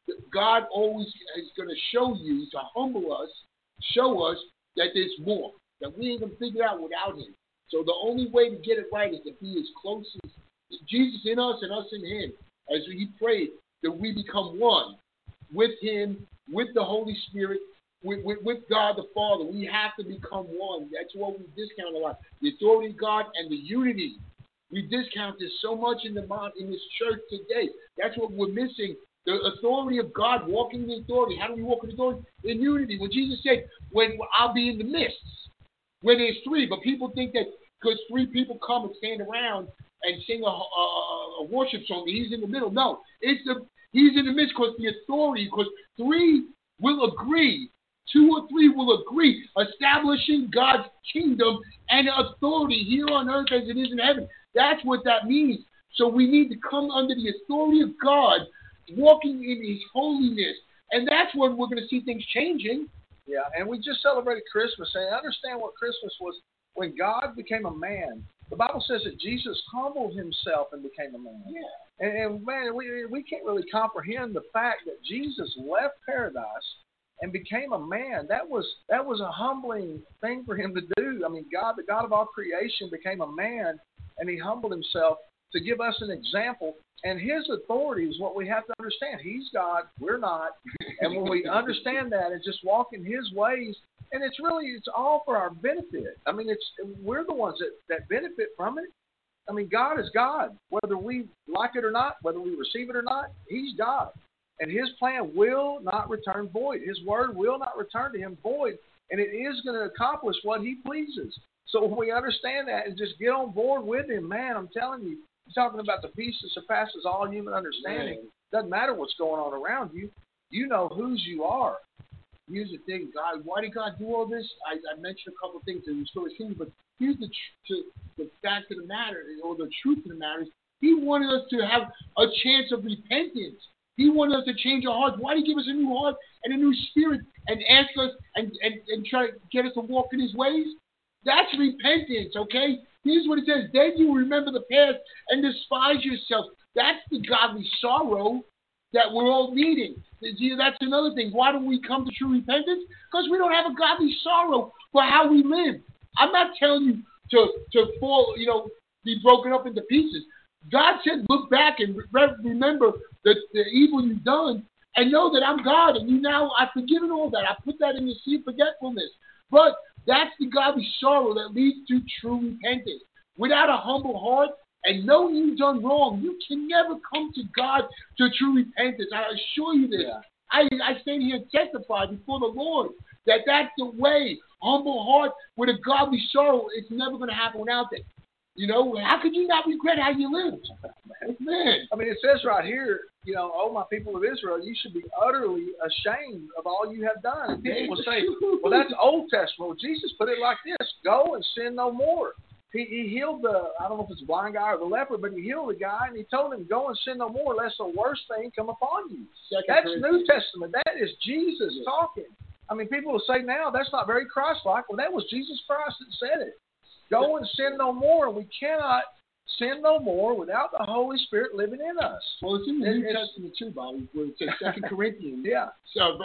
God always is going to show you, to humble us, show us that there's more, that we ain't going to figure it out without him. So the only way to get it right is to be as close as Jesus in us and us in him. As he prayed, that we become one with him, with the Holy Spirit, with God the Father. We have to become one. That's what we discount a lot. The authority of God and the unity. We discount this so much in this church today. That's what we're missing. The authority of God, walking in the authority. How do we walk in the authority? In unity. When Jesus said, when I'll be in the midst, where there's three. But people think that because three people come and stand around and sing a worship song, he's in the middle. No, he's in the midst because the authority, because three will agree. 2 or 3 will agree, establishing God's kingdom and authority here on earth as it is in heaven. That's what that means. So we need to come under the authority of God, walking in his holiness. And that's when we're going to see things changing. Yeah, and we just celebrated Christmas. And understand what Christmas was when God became a man. The Bible says that Jesus humbled himself and became a man. Yeah. And man, we can't really comprehend the fact that Jesus left paradise and became a man. That was a humbling thing for him to do. I mean, God, the God of all creation, became a man, and he humbled himself to give us an example. And his authority is what we have to understand. He's God, we're not. And when we understand that and just walk in his ways, and it's all for our benefit. I mean, we're the ones that benefit from it. I mean, God is God. Whether we like it or not, whether we receive it or not, he's God. And his plan will not return void. His word will not return to him void. And it is going to accomplish what he pleases. So when we understand that and just get on board with him, man, I'm telling you, he's talking about the peace that surpasses all human understanding. Man. Doesn't matter what's going on around you. You know whose you are. Here's the thing, God. Why did God do all this? I mentioned a couple of things to restore his kingdom, but here's the fact of the matter, or the truth of the matter is, he wanted us to have a chance of repentance. He wanted us to change our hearts. Why did he give us a new heart and a new spirit and ask us and try to get us to walk in his ways? That's repentance, okay? Here's what it says. Then you remember the past and despise yourself. That's the godly sorrow that we're all needing. That's another thing. Why don't we come to true repentance? Because we don't have a godly sorrow for how we live. I'm not telling you to fall, be broken up into pieces. God said, look back and remember the evil you've done and know that I'm God and I've forgiven all that. I put that in the sea of forgetfulness. But that's the godly sorrow that leads to true repentance. Without a humble heart and knowing you've done wrong, you can never come to God to true repentance. I assure you this. Yeah. I stand here and testify before the Lord that that's the way. Humble heart with a godly sorrow, it's never going to happen without that. How could you not regret how you lived? Man. I mean, it says right here, oh, my people of Israel, you should be utterly ashamed of all you have done. And people will say, well, that's Old Testament. Well, Jesus put it like this, go and sin no more. He healed I don't know if it's a blind guy or the leper, but he healed the guy, and he told him, go and sin no more, lest the worst thing come upon you. That's New Testament. That is Jesus talking. I mean, people will say now, that's not very Christ-like. Well, that was Jesus Christ that said it. Go and sin no more. We cannot sin no more without the Holy Spirit living in us. Well, it's in the New Testament too, Bobby, where it says 2 Corinthians. Yeah. So,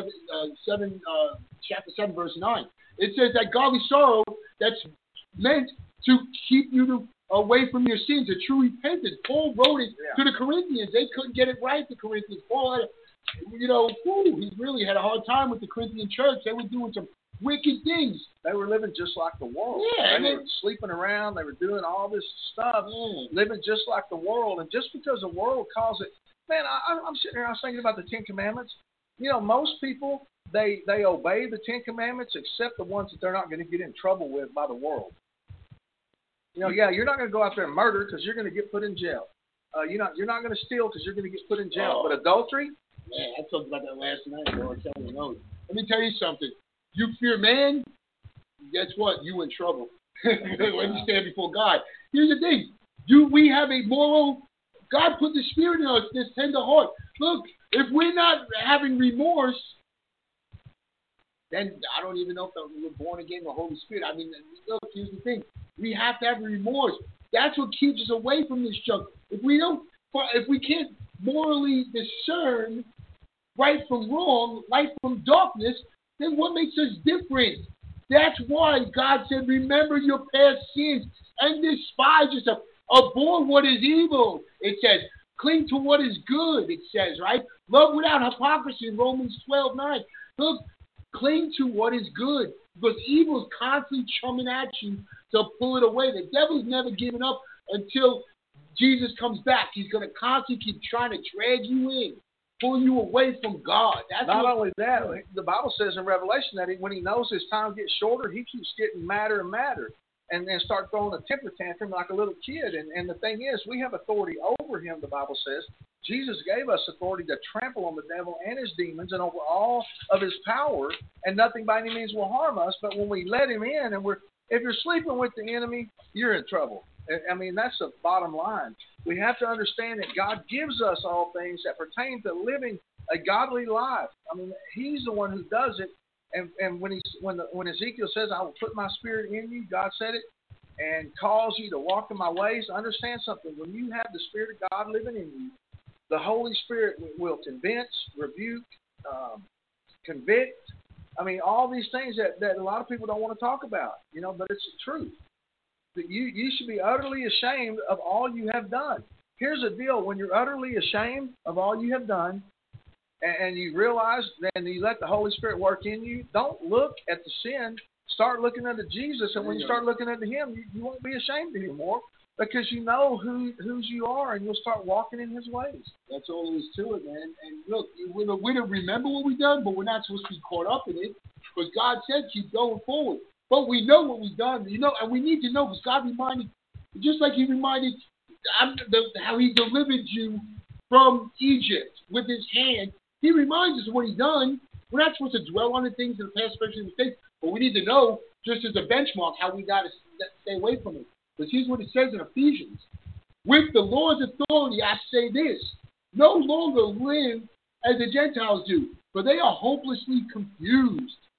chapter 7, verse 9. It says that godly sorrow that's meant to keep you away from your sins, a true repentance. Paul wrote it to the Corinthians. They couldn't get it right, the Corinthians. Paul had, he really had a hard time with the Corinthian church. They were doing some wicked things. They were living just like the world. Yeah, they were sleeping around. They were doing all this stuff, living just like the world. And just because the world calls it, man, I'm sitting here, I was thinking about the Ten Commandments. Most people, they obey the Ten Commandments except the ones that they're not going to get in trouble with by the world. You're not going to go out there and murder because you're going to get put in jail. You're not going to steal because you're going to get put in jail. But adultery? Man, I talked about that last night, bro. Let me tell you something. You fear man, guess what? You in trouble. When you stand before God. Here's the thing. We have a moral, God put the Spirit in us, this tender heart. Look, if we're not having remorse, then I don't even know if we're born again, the Holy Spirit. I mean, look, here's the thing. We have to have remorse. That's what keeps us away from this junk. If we can't morally discern right from wrong, light from darkness, then what makes us different? That's why God said, remember your past sins and despise yourself. Abhor what is evil, it says. Cling to what is good, it says, right? Love without hypocrisy in Romans 12:9. Look, cling to what is good because evil is constantly chumming at you to pull it away. The devil's never giving up until Jesus comes back. He's going to constantly keep trying to drag you in, pull you away from God. Not only that, the Bible says in Revelation that when he knows his time gets shorter, he keeps getting madder and madder and then start throwing a temper tantrum like a little kid. And the thing is, we have authority over him, the Bible says. Jesus gave us authority to trample on the devil and his demons and over all of his power, and nothing by any means will harm us. But when we let him in, and if you're sleeping with the enemy, you're in trouble. I mean, that's the bottom line. We have to understand that God gives us all things that pertain to living a godly life. I mean, he's the one who does it. And when Ezekiel says, I will put my spirit in you, God said it, and cause you to walk in my ways, understand something. When you have the Spirit of God living in you, the Holy Spirit will convince, rebuke, convict. I mean, all these things that a lot of people don't want to talk about, but it's the truth. That you should be utterly ashamed of all you have done. Here's the deal. When you're utterly ashamed of all you have done, and you realize, and you let the Holy Spirit work in you, don't look at the sin. Start looking unto Jesus, and when you start looking unto him, you won't be ashamed anymore because you know whose you are, and you'll start walking in his ways. That's all there is to it, man. And look, we don't remember what we've done, but we're not supposed to be caught up in it because God said keep going forward. But we know what we've done, and we need to know because God reminded, just like he reminded how he delivered you from Egypt with his hand, he reminds us of what he's done. We're not supposed to dwell on the things in the past, especially mistakes, but we need to know, just as a benchmark, how we got to stay away from it. Because here's what it says in Ephesians. With the Lord's authority, I say this, no longer live as the Gentiles do, for they are hopelessly confused.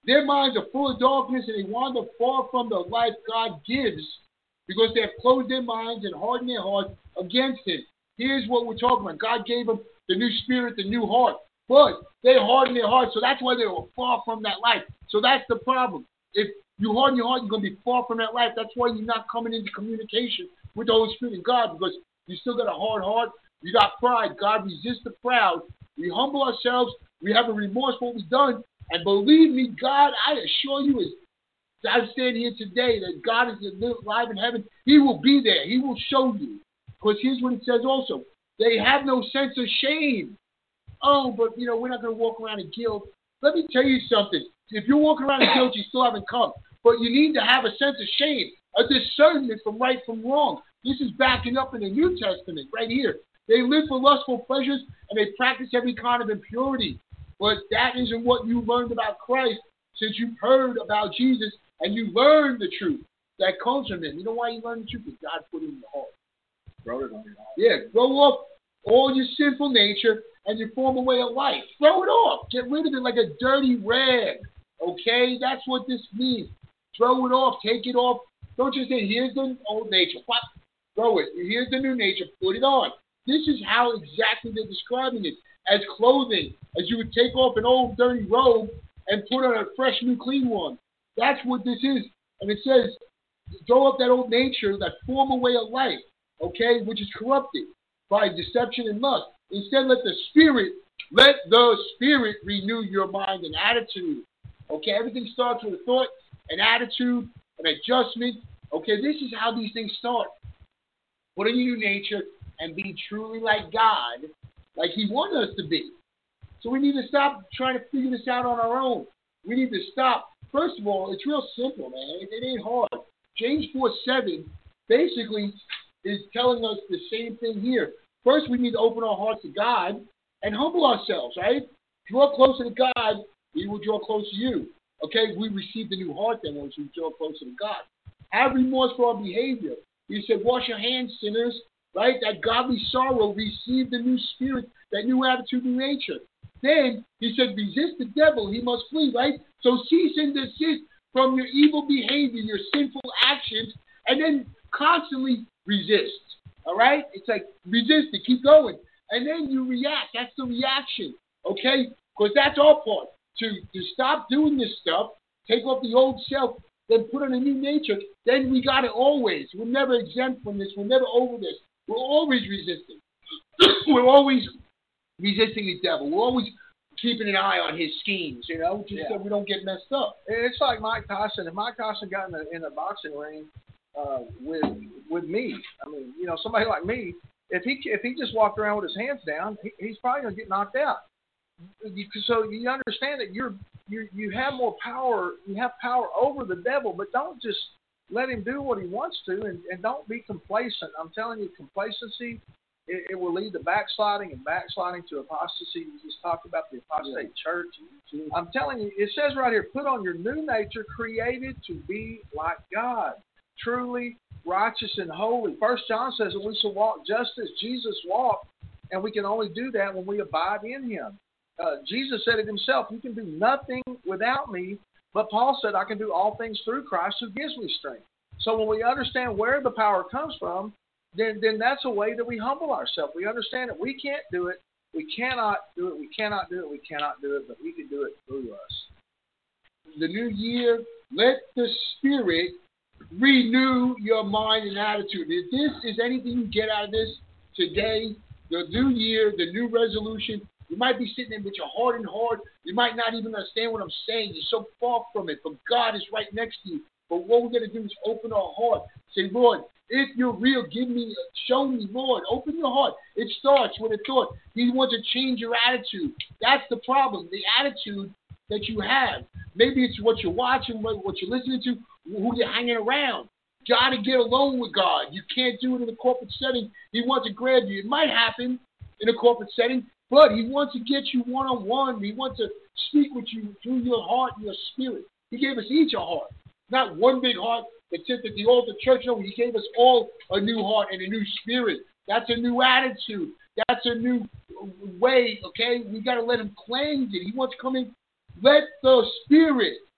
Their minds are full of darkness and they wander far from the life God gives because they have closed their minds and hardened their hearts against Him. Here's what we're talking about. God gave them the new spirit, the new heart. But they hardened their hearts, so that's why they were far from that life. So that's the problem. If you harden your heart, you're going to be far from that life. That's why you're not coming into communication with the Holy Spirit and God, because you still got a hard heart. You got pride. God resists the proud. We humble ourselves. We have a remorse for what we've done. And believe me, God, I assure you, as I stand here today, that God is alive in heaven. He will be there. He will show you. Because here's what it says also. They have no sense of shame. Oh, but, we're not going to walk around in guilt. Let me tell you something. If you're walking around in guilt, you still haven't come. But you need to have a sense of shame, a discernment from right from wrong. This is backing up in the New Testament right here. They live for lustful pleasures, and they practice every kind of impurity. But that isn't what you learned about Christ, since you've heard about Jesus, and you learned the truth that comes from Him. You know why you learned the truth? Because God put it in your heart. Wrote it on your heart. Yeah, throw off all your sinful nature and your former way of life. Throw it off. Get rid of it like a dirty rag. Okay? That's what this means. Throw it off. Take it off. Don't just say, here's the old nature. What? Throw it. Here's the new nature. Put it on. This is how exactly they're describing it. As clothing. As you would take off an old dirty robe and put on a fresh new clean one. That's what this is. And it says, throw up that old nature, that former way of life. Okay? Which is corrupted by deception and lust. Instead, let the Spirit renew your mind and attitude. Okay, everything starts with a thought, an attitude, an adjustment. Okay, this is how these things start. Put in your nature and be truly like God, like He wanted us to be. So we need to stop trying to figure this out on our own. We need to stop. First of all, it's real simple, man. It ain't hard. James 4:7 basically is telling us the same thing here. First, we need to open our hearts to God and humble ourselves, right? Draw closer to God, He will draw close to you. Okay, we receive the new heart then once we draw closer to God. Have remorse for our behavior. He said, wash your hands, sinners, right? That godly sorrow, receive the new spirit, that new attitude, new nature. Then, He said, resist the devil, he must flee, right? So cease and desist from your evil behavior, your sinful actions, and then constantly resist. All right? It's like resist it, keep going. And then you react. That's the reaction. Okay? Because that's our part. To stop doing this stuff, take off the old self, then put on a new nature, then we got it always. We're never exempt from this. We're never over this. We're always resisting. We're always resisting the devil. We're always keeping an eye on his schemes, just so we don't get messed up. It's like Mike Tyson. If Mike Tyson got in a boxing ring with me, I mean, somebody like me, if he just walked around with his hands down, he's probably going to get knocked out. So you understand that you have more power. You have power over the devil, but don't just let him do what he wants to, and don't be complacent. I'm telling you, complacency, it will lead to backsliding to apostasy. We just talked about the apostate church. I'm telling you, it says right here, put on your new nature, created to be like God, truly righteous and holy. 1 John says that we shall walk just as Jesus walked, and we can only do that when we abide in Him. Jesus said it Himself, you can do nothing without me, but Paul said I can do all things through Christ who gives me strength. So when we understand where the power comes from, then that's a way that we humble ourselves. We understand that we can't do it, we cannot do it, we cannot do it, we cannot do it, but He can do it through us. The new year, let the Spirit renew your mind and attitude. If this is anything you get out of this today, the new year, the new resolution, you might be sitting there with your hardened heart. You might not even understand what I'm saying. You're so far from it, but God is right next to you. But what we're going to do is open our heart. Say, Lord, if you're real, show me, Lord. Open your heart. It starts with a thought. He wants to change your attitude. That's the problem, the attitude that you have. Maybe it's what you're watching, what you're listening to, who you're hanging around. Got to get alone with God. You can't do it in a corporate setting. He wants to grab you. It might happen in a corporate setting, but He wants to get you one-on-one. He wants to speak with you through your heart and your spirit. He gave us each a heart. Not one big heart that sits at the altar church. No, He gave us all a new heart and a new spirit. That's a new attitude. That's a new way, okay? We got to let Him cleanse it. He wants to come in. Let the Spirit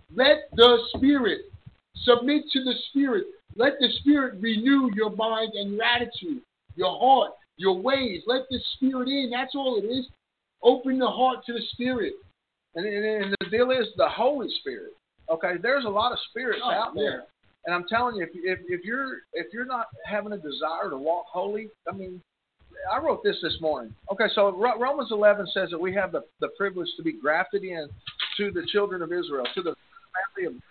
Let the Spirit submit to the Spirit. Let the Spirit renew your mind and your attitude, your heart, your ways. Let the Spirit in. That's all it is. Open the heart to the Spirit. And the deal is the Holy Spirit. Okay, there's a lot of spirits out there, and I'm telling you, if you're not having a desire to walk holy, I mean, I wrote this morning. Okay, so Romans 11 says that we have the privilege to be grafted in to the children of Israel, to the family of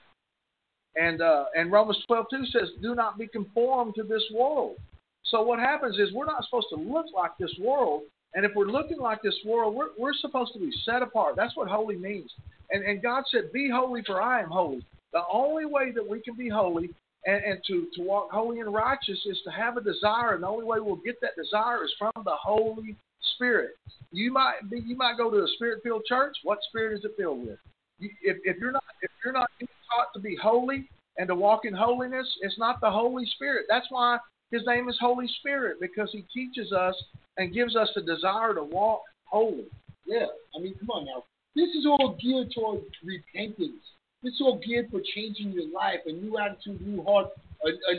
God. And Romans 12:2 says, "Do not be conformed to this world." So what happens is we're not supposed to look like this world. And if we're looking like this world, we're supposed to be set apart. That's what holy means. And God said, "Be holy, for I am holy." The only way that we can be holy and to walk holy and righteous is to have a desire. And the only way we'll get that desire is from the Holy Spirit. You might go to a Spirit-filled church. What spirit is it filled with? If you're not being taught to be holy and to walk in holiness, it's not the Holy Spirit. That's why His name is Holy Spirit, because He teaches us and gives us the desire to walk holy. Yeah, I mean, come on now. This is all geared toward repentance. This is all geared for changing your life, a new attitude, new heart, a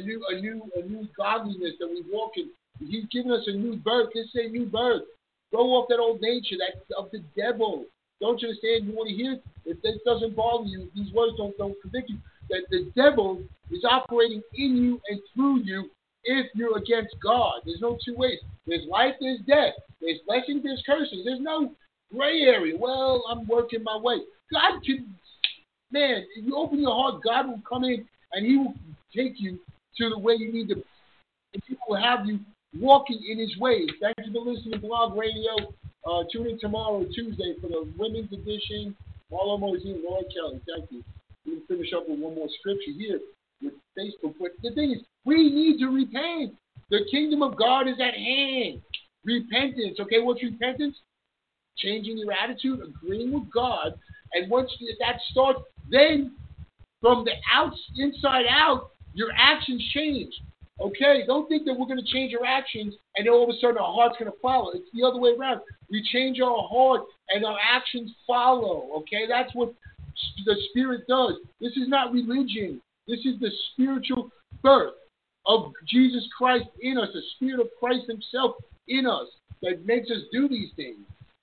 new godliness that we walk in. He's given us a new birth. Let's say new birth. Throw off that old nature, that of the devil. Don't you understand? You want to hear? If this doesn't bother you, these words don't convict you. That the devil is operating in you and through you if you're against God. There's no two ways. There's life, there's death. There's blessings, there's curses. There's no gray area. Well, I'm working my way. God can, man, if you open your heart, God will come in and He will take you to the way you need to be. And He will have you walking in His ways. Thank you for listening to Blog Radio. Tune in tomorrow, Tuesday, for the women's edition. Marlo Mosine, Lloyd Kelly. Thank you. We'll finish up with one more scripture here with Facebook. But the thing is, we need to repent. The kingdom of God is at hand. Repentance. Okay, what's repentance? Changing your attitude, agreeing with God. And once that starts, then from the inside out, your actions change. Okay, don't think that we're going to change our actions and then all of a sudden our heart's going to follow. It's the other way around. We change our heart and our actions follow. Okay, that's what the Spirit does. This is not religion. This is the spiritual birth of Jesus Christ in us, the Spirit of Christ Himself in us that makes us do these things.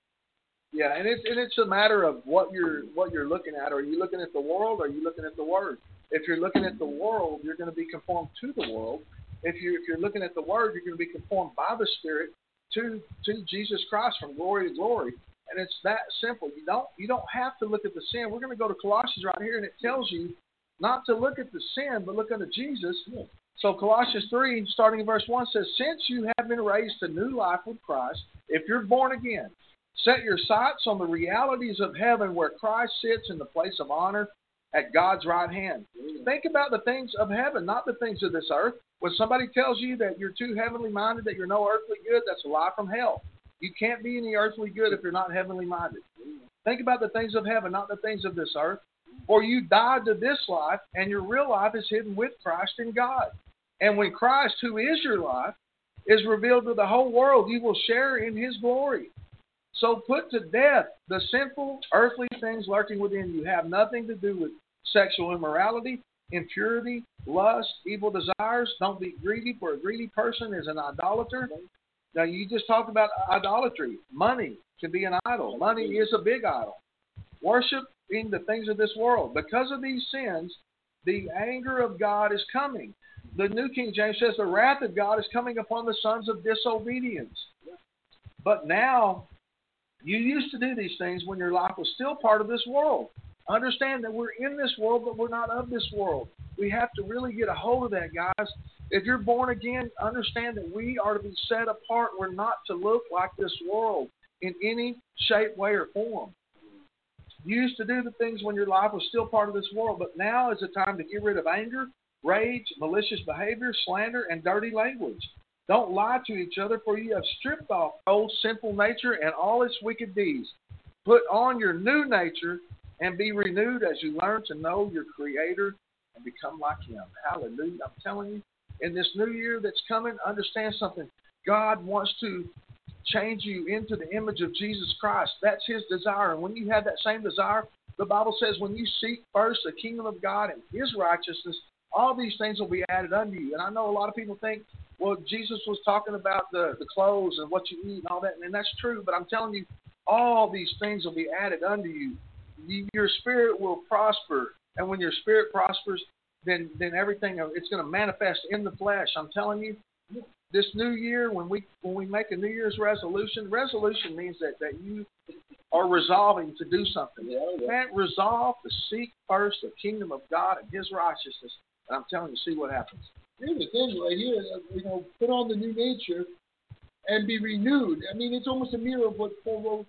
Yeah, and it's a matter of what you're looking at. Are you looking at the world or are you looking at the Word? If you're looking at the world, you're going to be conformed to the world. If you're looking at the Word, you're going to be conformed by the Spirit to Jesus Christ from glory to glory. And it's that simple. You don't have to look at the sin. We're going to go to Colossians right here, and it tells you not to look at the sin, but look unto Jesus. So Colossians 3, starting in verse 1, says, "Since you have been raised to new life with Christ, if you're born again, set your sights on the realities of heaven where Christ sits in the place of honor at God's right hand." Think about the things of heaven, not the things of this earth. When somebody tells you that you're too heavenly minded, that you're no earthly good, that's a lie from hell. You can't be any earthly good if you're not heavenly minded. Think about the things of heaven, not the things of this earth. For you died to this life, and your real life is hidden with Christ in God. And when Christ, who is your life, is revealed to the whole world, you will share in His glory. So put to death the sinful, earthly things lurking within you. Have nothing to do with sexual immorality, impurity, lust, evil desires. Don't be greedy, for a greedy person is an idolater. Now, you just talked about idolatry. Money can be an idol. Money is a big idol. Worshiping the things of this world. Because of these sins, the anger of God is coming. The New King James says the wrath of God is coming upon the sons of disobedience. But now, you used to do these things when your life was still part of this world. Understand that we're in this world, but we're not of this world. We have to really get a hold of that, guys. If you're born again, understand that we are to be set apart. We're not to look like this world in any shape, way, or form. You used to do the things when your life was still part of this world, but now is the time to get rid of anger, rage, malicious behavior, slander, and dirty language. Don't lie to each other, for you have stripped off old sinful nature and all its wicked deeds. Put on your new nature and be renewed as you learn to know your Creator and become like Him. Hallelujah. I'm telling you, in this new year that's coming, understand something. God wants to change you into the image of Jesus Christ. That's His desire. And when you have that same desire, The Bible says when you seek first the kingdom of God and his righteousness, all these things will be added unto you. And I know a lot of people think, well, Jesus was talking about the clothes and what you eat and all that, and that's true, but I'm telling you, all these things will be added unto you. Your spirit will prosper, and when your spirit prospers, then everything, it's going to manifest in the flesh. I'm telling you, this new year, when we make a New Year's resolution means that you are resolving to do something. Man, resolve to seek first the kingdom of God and his righteousness, and I'm telling you, see what happens. Here's the thing right here, put on the new nature and be renewed. I mean, it's almost a mirror of what Paul wrote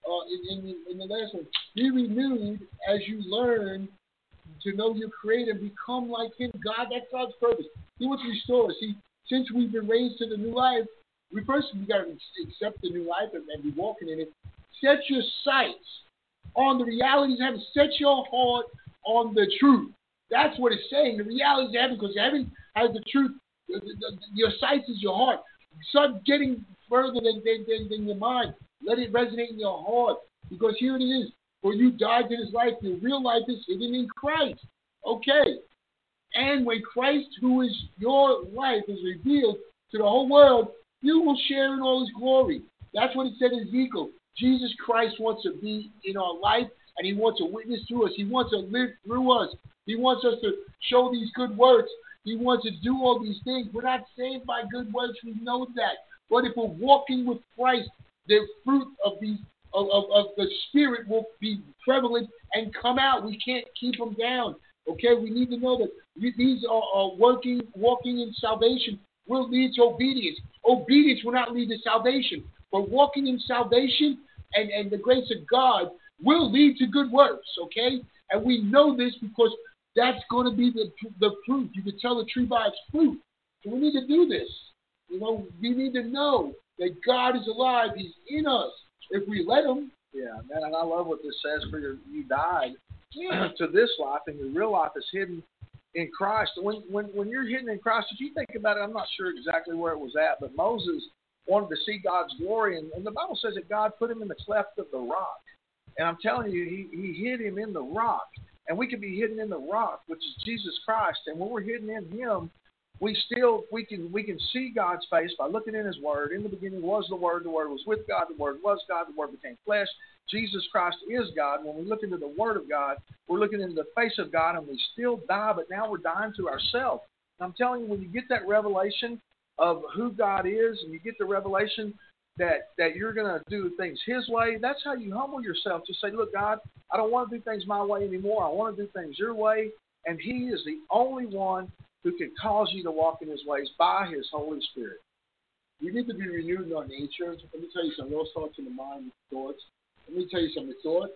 in the last one. Be renewed as you learn to know your Creator and become like him. God, that's God's purpose. He wants to restore us. Since we've been raised to the new life, we got to accept the new life and be walking in it. Set your sights on the realities of heaven. Set your heart on the truth. That's what it's saying. The realities of heaven, because heaven has the truth. Your sights is your heart. Start getting further than your mind. Let it resonate in your heart. Because here it is. For you died to this life. Your real life is hidden in Christ. Okay. And when Christ, who is your life, is revealed to the whole world, you will share in all his glory. That's what it said in Ezekiel. Jesus Christ wants to be in our life, and he wants to witness through us. He wants to live through us. He wants us to show these good works. He wants to do all these things. We're not saved by good works. We know that. But if we're walking with Christ, the fruit of the Spirit will be prevalent and come out. We can't keep them down. Okay, we need to know that these are walking in salvation will lead to obedience. Obedience will not lead to salvation. But walking in salvation and the grace of God will lead to good works, okay? And we know this because that's going to be the fruit. You can tell the tree by its fruit. So we need to do this. We need to know that God is alive. He's in us if we let him. Yeah, man, and I love what this says. You died to this life, and your real life is hidden in Christ. When you're hidden in Christ, if you think about it, I'm not sure exactly where it was at, but Moses wanted to see God's glory, and the Bible says that God put him in the cleft of the rock. And I'm telling you, he hid him in the rock. And we can be hidden in the rock, which is Jesus Christ. And when we're hidden in him, we can see God's face by looking in his word. In the beginning was the Word was with God, the Word was God, the Word became flesh. Jesus Christ is God. When we look into the Word of God, we're looking into the face of God, and we still die, but now we're dying to ourselves. And I'm telling you, when you get that revelation of who God is, and you get the revelation that you're going to do things his way, that's how you humble yourself. Just say, look, God, I don't want to do things my way anymore. I want to do things your way. And he is the only one who can cause you to walk in his ways by his Holy Spirit. We need to be renewed in our nature. Let me tell you something. It all starts in the mind with thoughts. Let me tell you something. The thoughts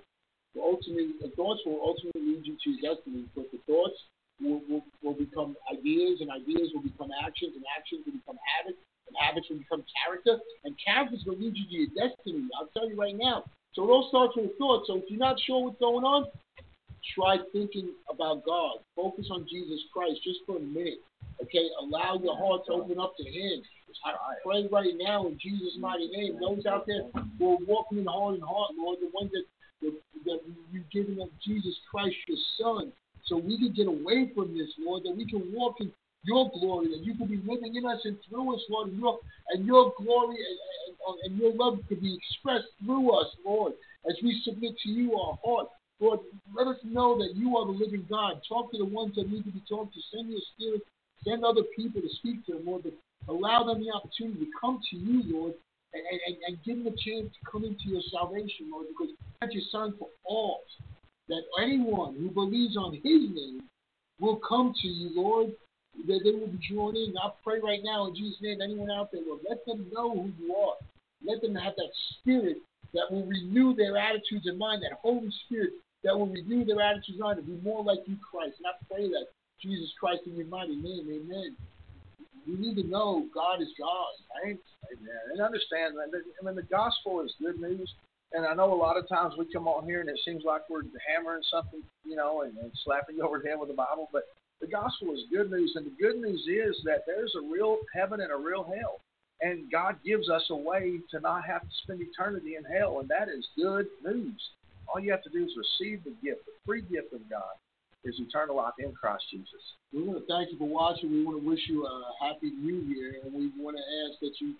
will ultimately lead you to your destiny, but the thoughts will become ideas, and ideas will become actions, and actions will become habits, and habits will become character, and character is going to lead you to your destiny. I'll tell you right now. So it all starts with thoughts. So if you're not sure what's going on, try thinking about God. Focus on Jesus Christ just for a minute. Okay? Allow your heart to open up to him. I pray right now in Jesus' mighty name. Those out there who are walking in heart and heart, Lord, the ones that you've given up Jesus Christ, your Son, so we can get away from this, Lord, that we can walk in your glory, that you can be living in us and through us, Lord, and your glory and your love can be expressed through us, Lord, as we submit to you our heart. Lord, let us know that you are the living God. Talk to the ones that need to be talked to. Send your Spirit. Send other people to speak to them, Lord, but allow them the opportunity to come to you, Lord, and give them a chance to come into your salvation, Lord, because that's your Son for all, that anyone who believes on his name will come to you, Lord, that they will be drawn in. I pray right now in Jesus' name, anyone out there, Lord, let them know who you are. Let them have that Spirit that will renew their attitudes and mind, that Holy Spirit that will renew their attitudes and mind to be more like you, Christ. And I pray that, Jesus Christ, in your mighty name, amen. We need to know God is God, right? Amen. And understand that, the gospel is good news. And I know a lot of times we come on here and it seems like we're hammering something, and slapping you over the head with the Bible. But the gospel is good news. And the good news is that there's a real heaven and a real hell. And God gives us a way to not have to spend eternity in hell. And that is good news. All you have to do is receive the gift, the free gift of God is eternal life in Christ Jesus. We want to thank you for watching. We want to wish you a happy New Year, and we want to ask that you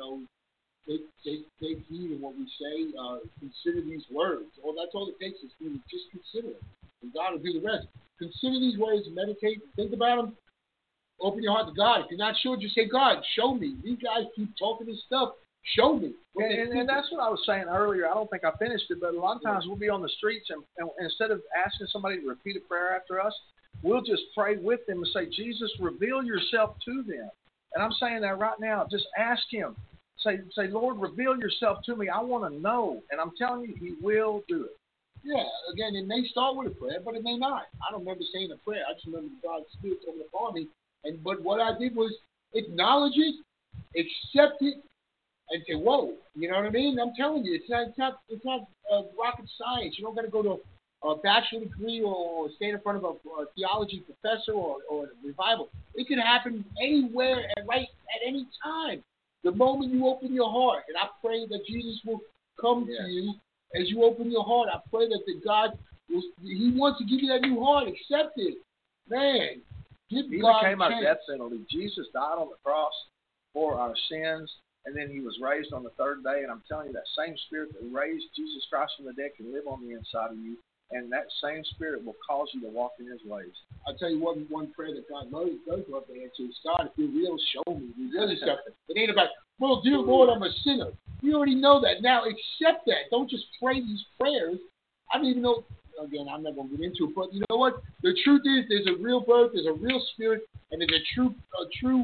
take heed of what we say. Consider these words. Well, that's all it takes is really just consider it, and God will do the rest. Consider these words, meditate, think about them. Open your heart to God. If you're not sure, just say, God, show me. These guys keep talking this stuff. Show me. And that's what I was saying earlier. I don't think I finished it, but a lot of times we'll be on the streets, and instead of asking somebody to repeat a prayer after us, we'll just pray with them and say, Jesus, reveal yourself to them. And I'm saying that right now. Just ask him. Say, Lord, reveal yourself to me. I want to know. And I'm telling you, he will do it. Yeah, again, it may start with a prayer, but it may not. I don't remember saying a prayer. I just remember God's Spirit coming upon me. But what I did was acknowledge it, accept it, and say, whoa. You know what I mean? I'm telling you, it's not rocket science. You don't got to go to a bachelor degree or stand in front of a theology professor or a revival. It can happen anywhere and right at any time. The moment you open your heart, and I pray that Jesus will come to you as you open your heart. I pray that he wants to give you that new heart. Accept it. Man. He became our death penalty. Jesus died on the cross for our sins, and then he was raised on the third day. And I'm telling you, that same Spirit that raised Jesus Christ from the dead can live on the inside of you, and that same Spirit will cause you to walk in his ways. I'll tell you one prayer that God does love to answer is, God, if you're real, show me. Reveal yourself. It ain't about, well, dear Lord, I'm a sinner. We already know that. Now accept that. Don't just pray these prayers. I don't even know. Again, I'm not going to get into it, but you know what? The truth is, there's a real birth, there's a real spirit, and there's a true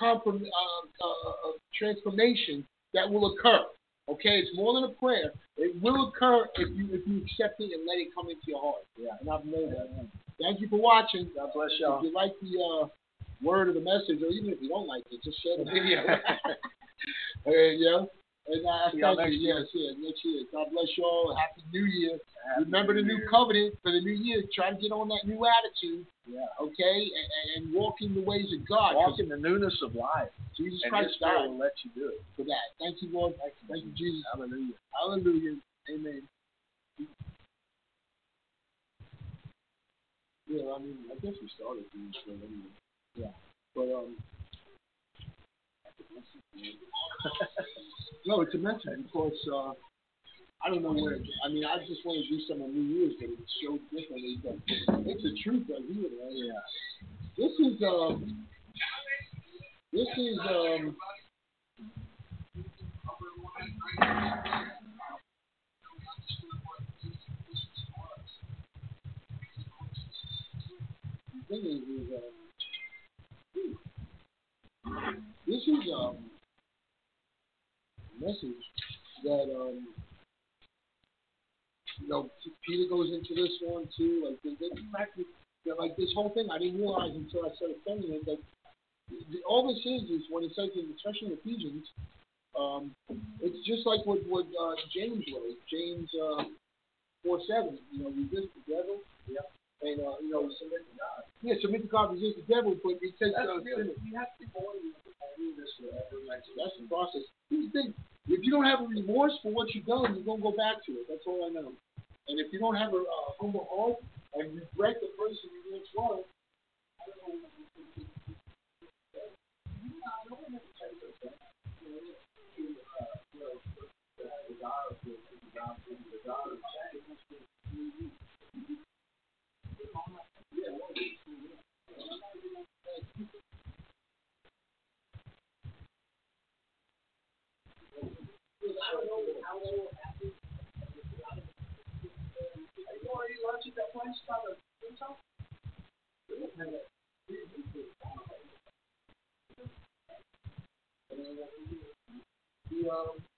transformation that will occur. Okay, it's more than a prayer. It will occur if you accept it and let it come into your heart. Yeah, and I've known that. Thank you for watching. God bless y'all. If you like the word or the message, or even if you don't like it, just share the video. And I thank you. Yes, next year. God bless you all. Happy New Year. Remember the new covenant for the new year. Try to get on that new attitude. Yeah. Okay? And walk in the ways of God. Walk in the newness of life. Jesus Christ will let you do it. For that. Thank you, Lord. Thank you, Jesus. Hallelujah. Hallelujah. Amen. Yeah, I mean, I guess we started doing this anyway. Yeah. But, no, it's a message because I don't know where. I mean, I just want to do some on New Year's, but it shows differently. But it's the truth right here. Right? Yeah. This is message that Peter goes into this one too. Like this whole thing, I didn't realize until I started studying it that all this is when it says, especially in Ephesians, it's just like what James wrote. James 4:7. Resist the devil. Yeah. And submit to God. Yeah, submit to God, resist the devil. But it says you have to be born in this forever. That's the process. Here's the thing. If you don't have a remorse for what you've done, you're going to go back to it. That's all I know. And if you don't have a humble heart and regret the person you once was, I don't know what you think. I don't want to take this back. The God of change. I don't know how that will happen. Are you watching that place by the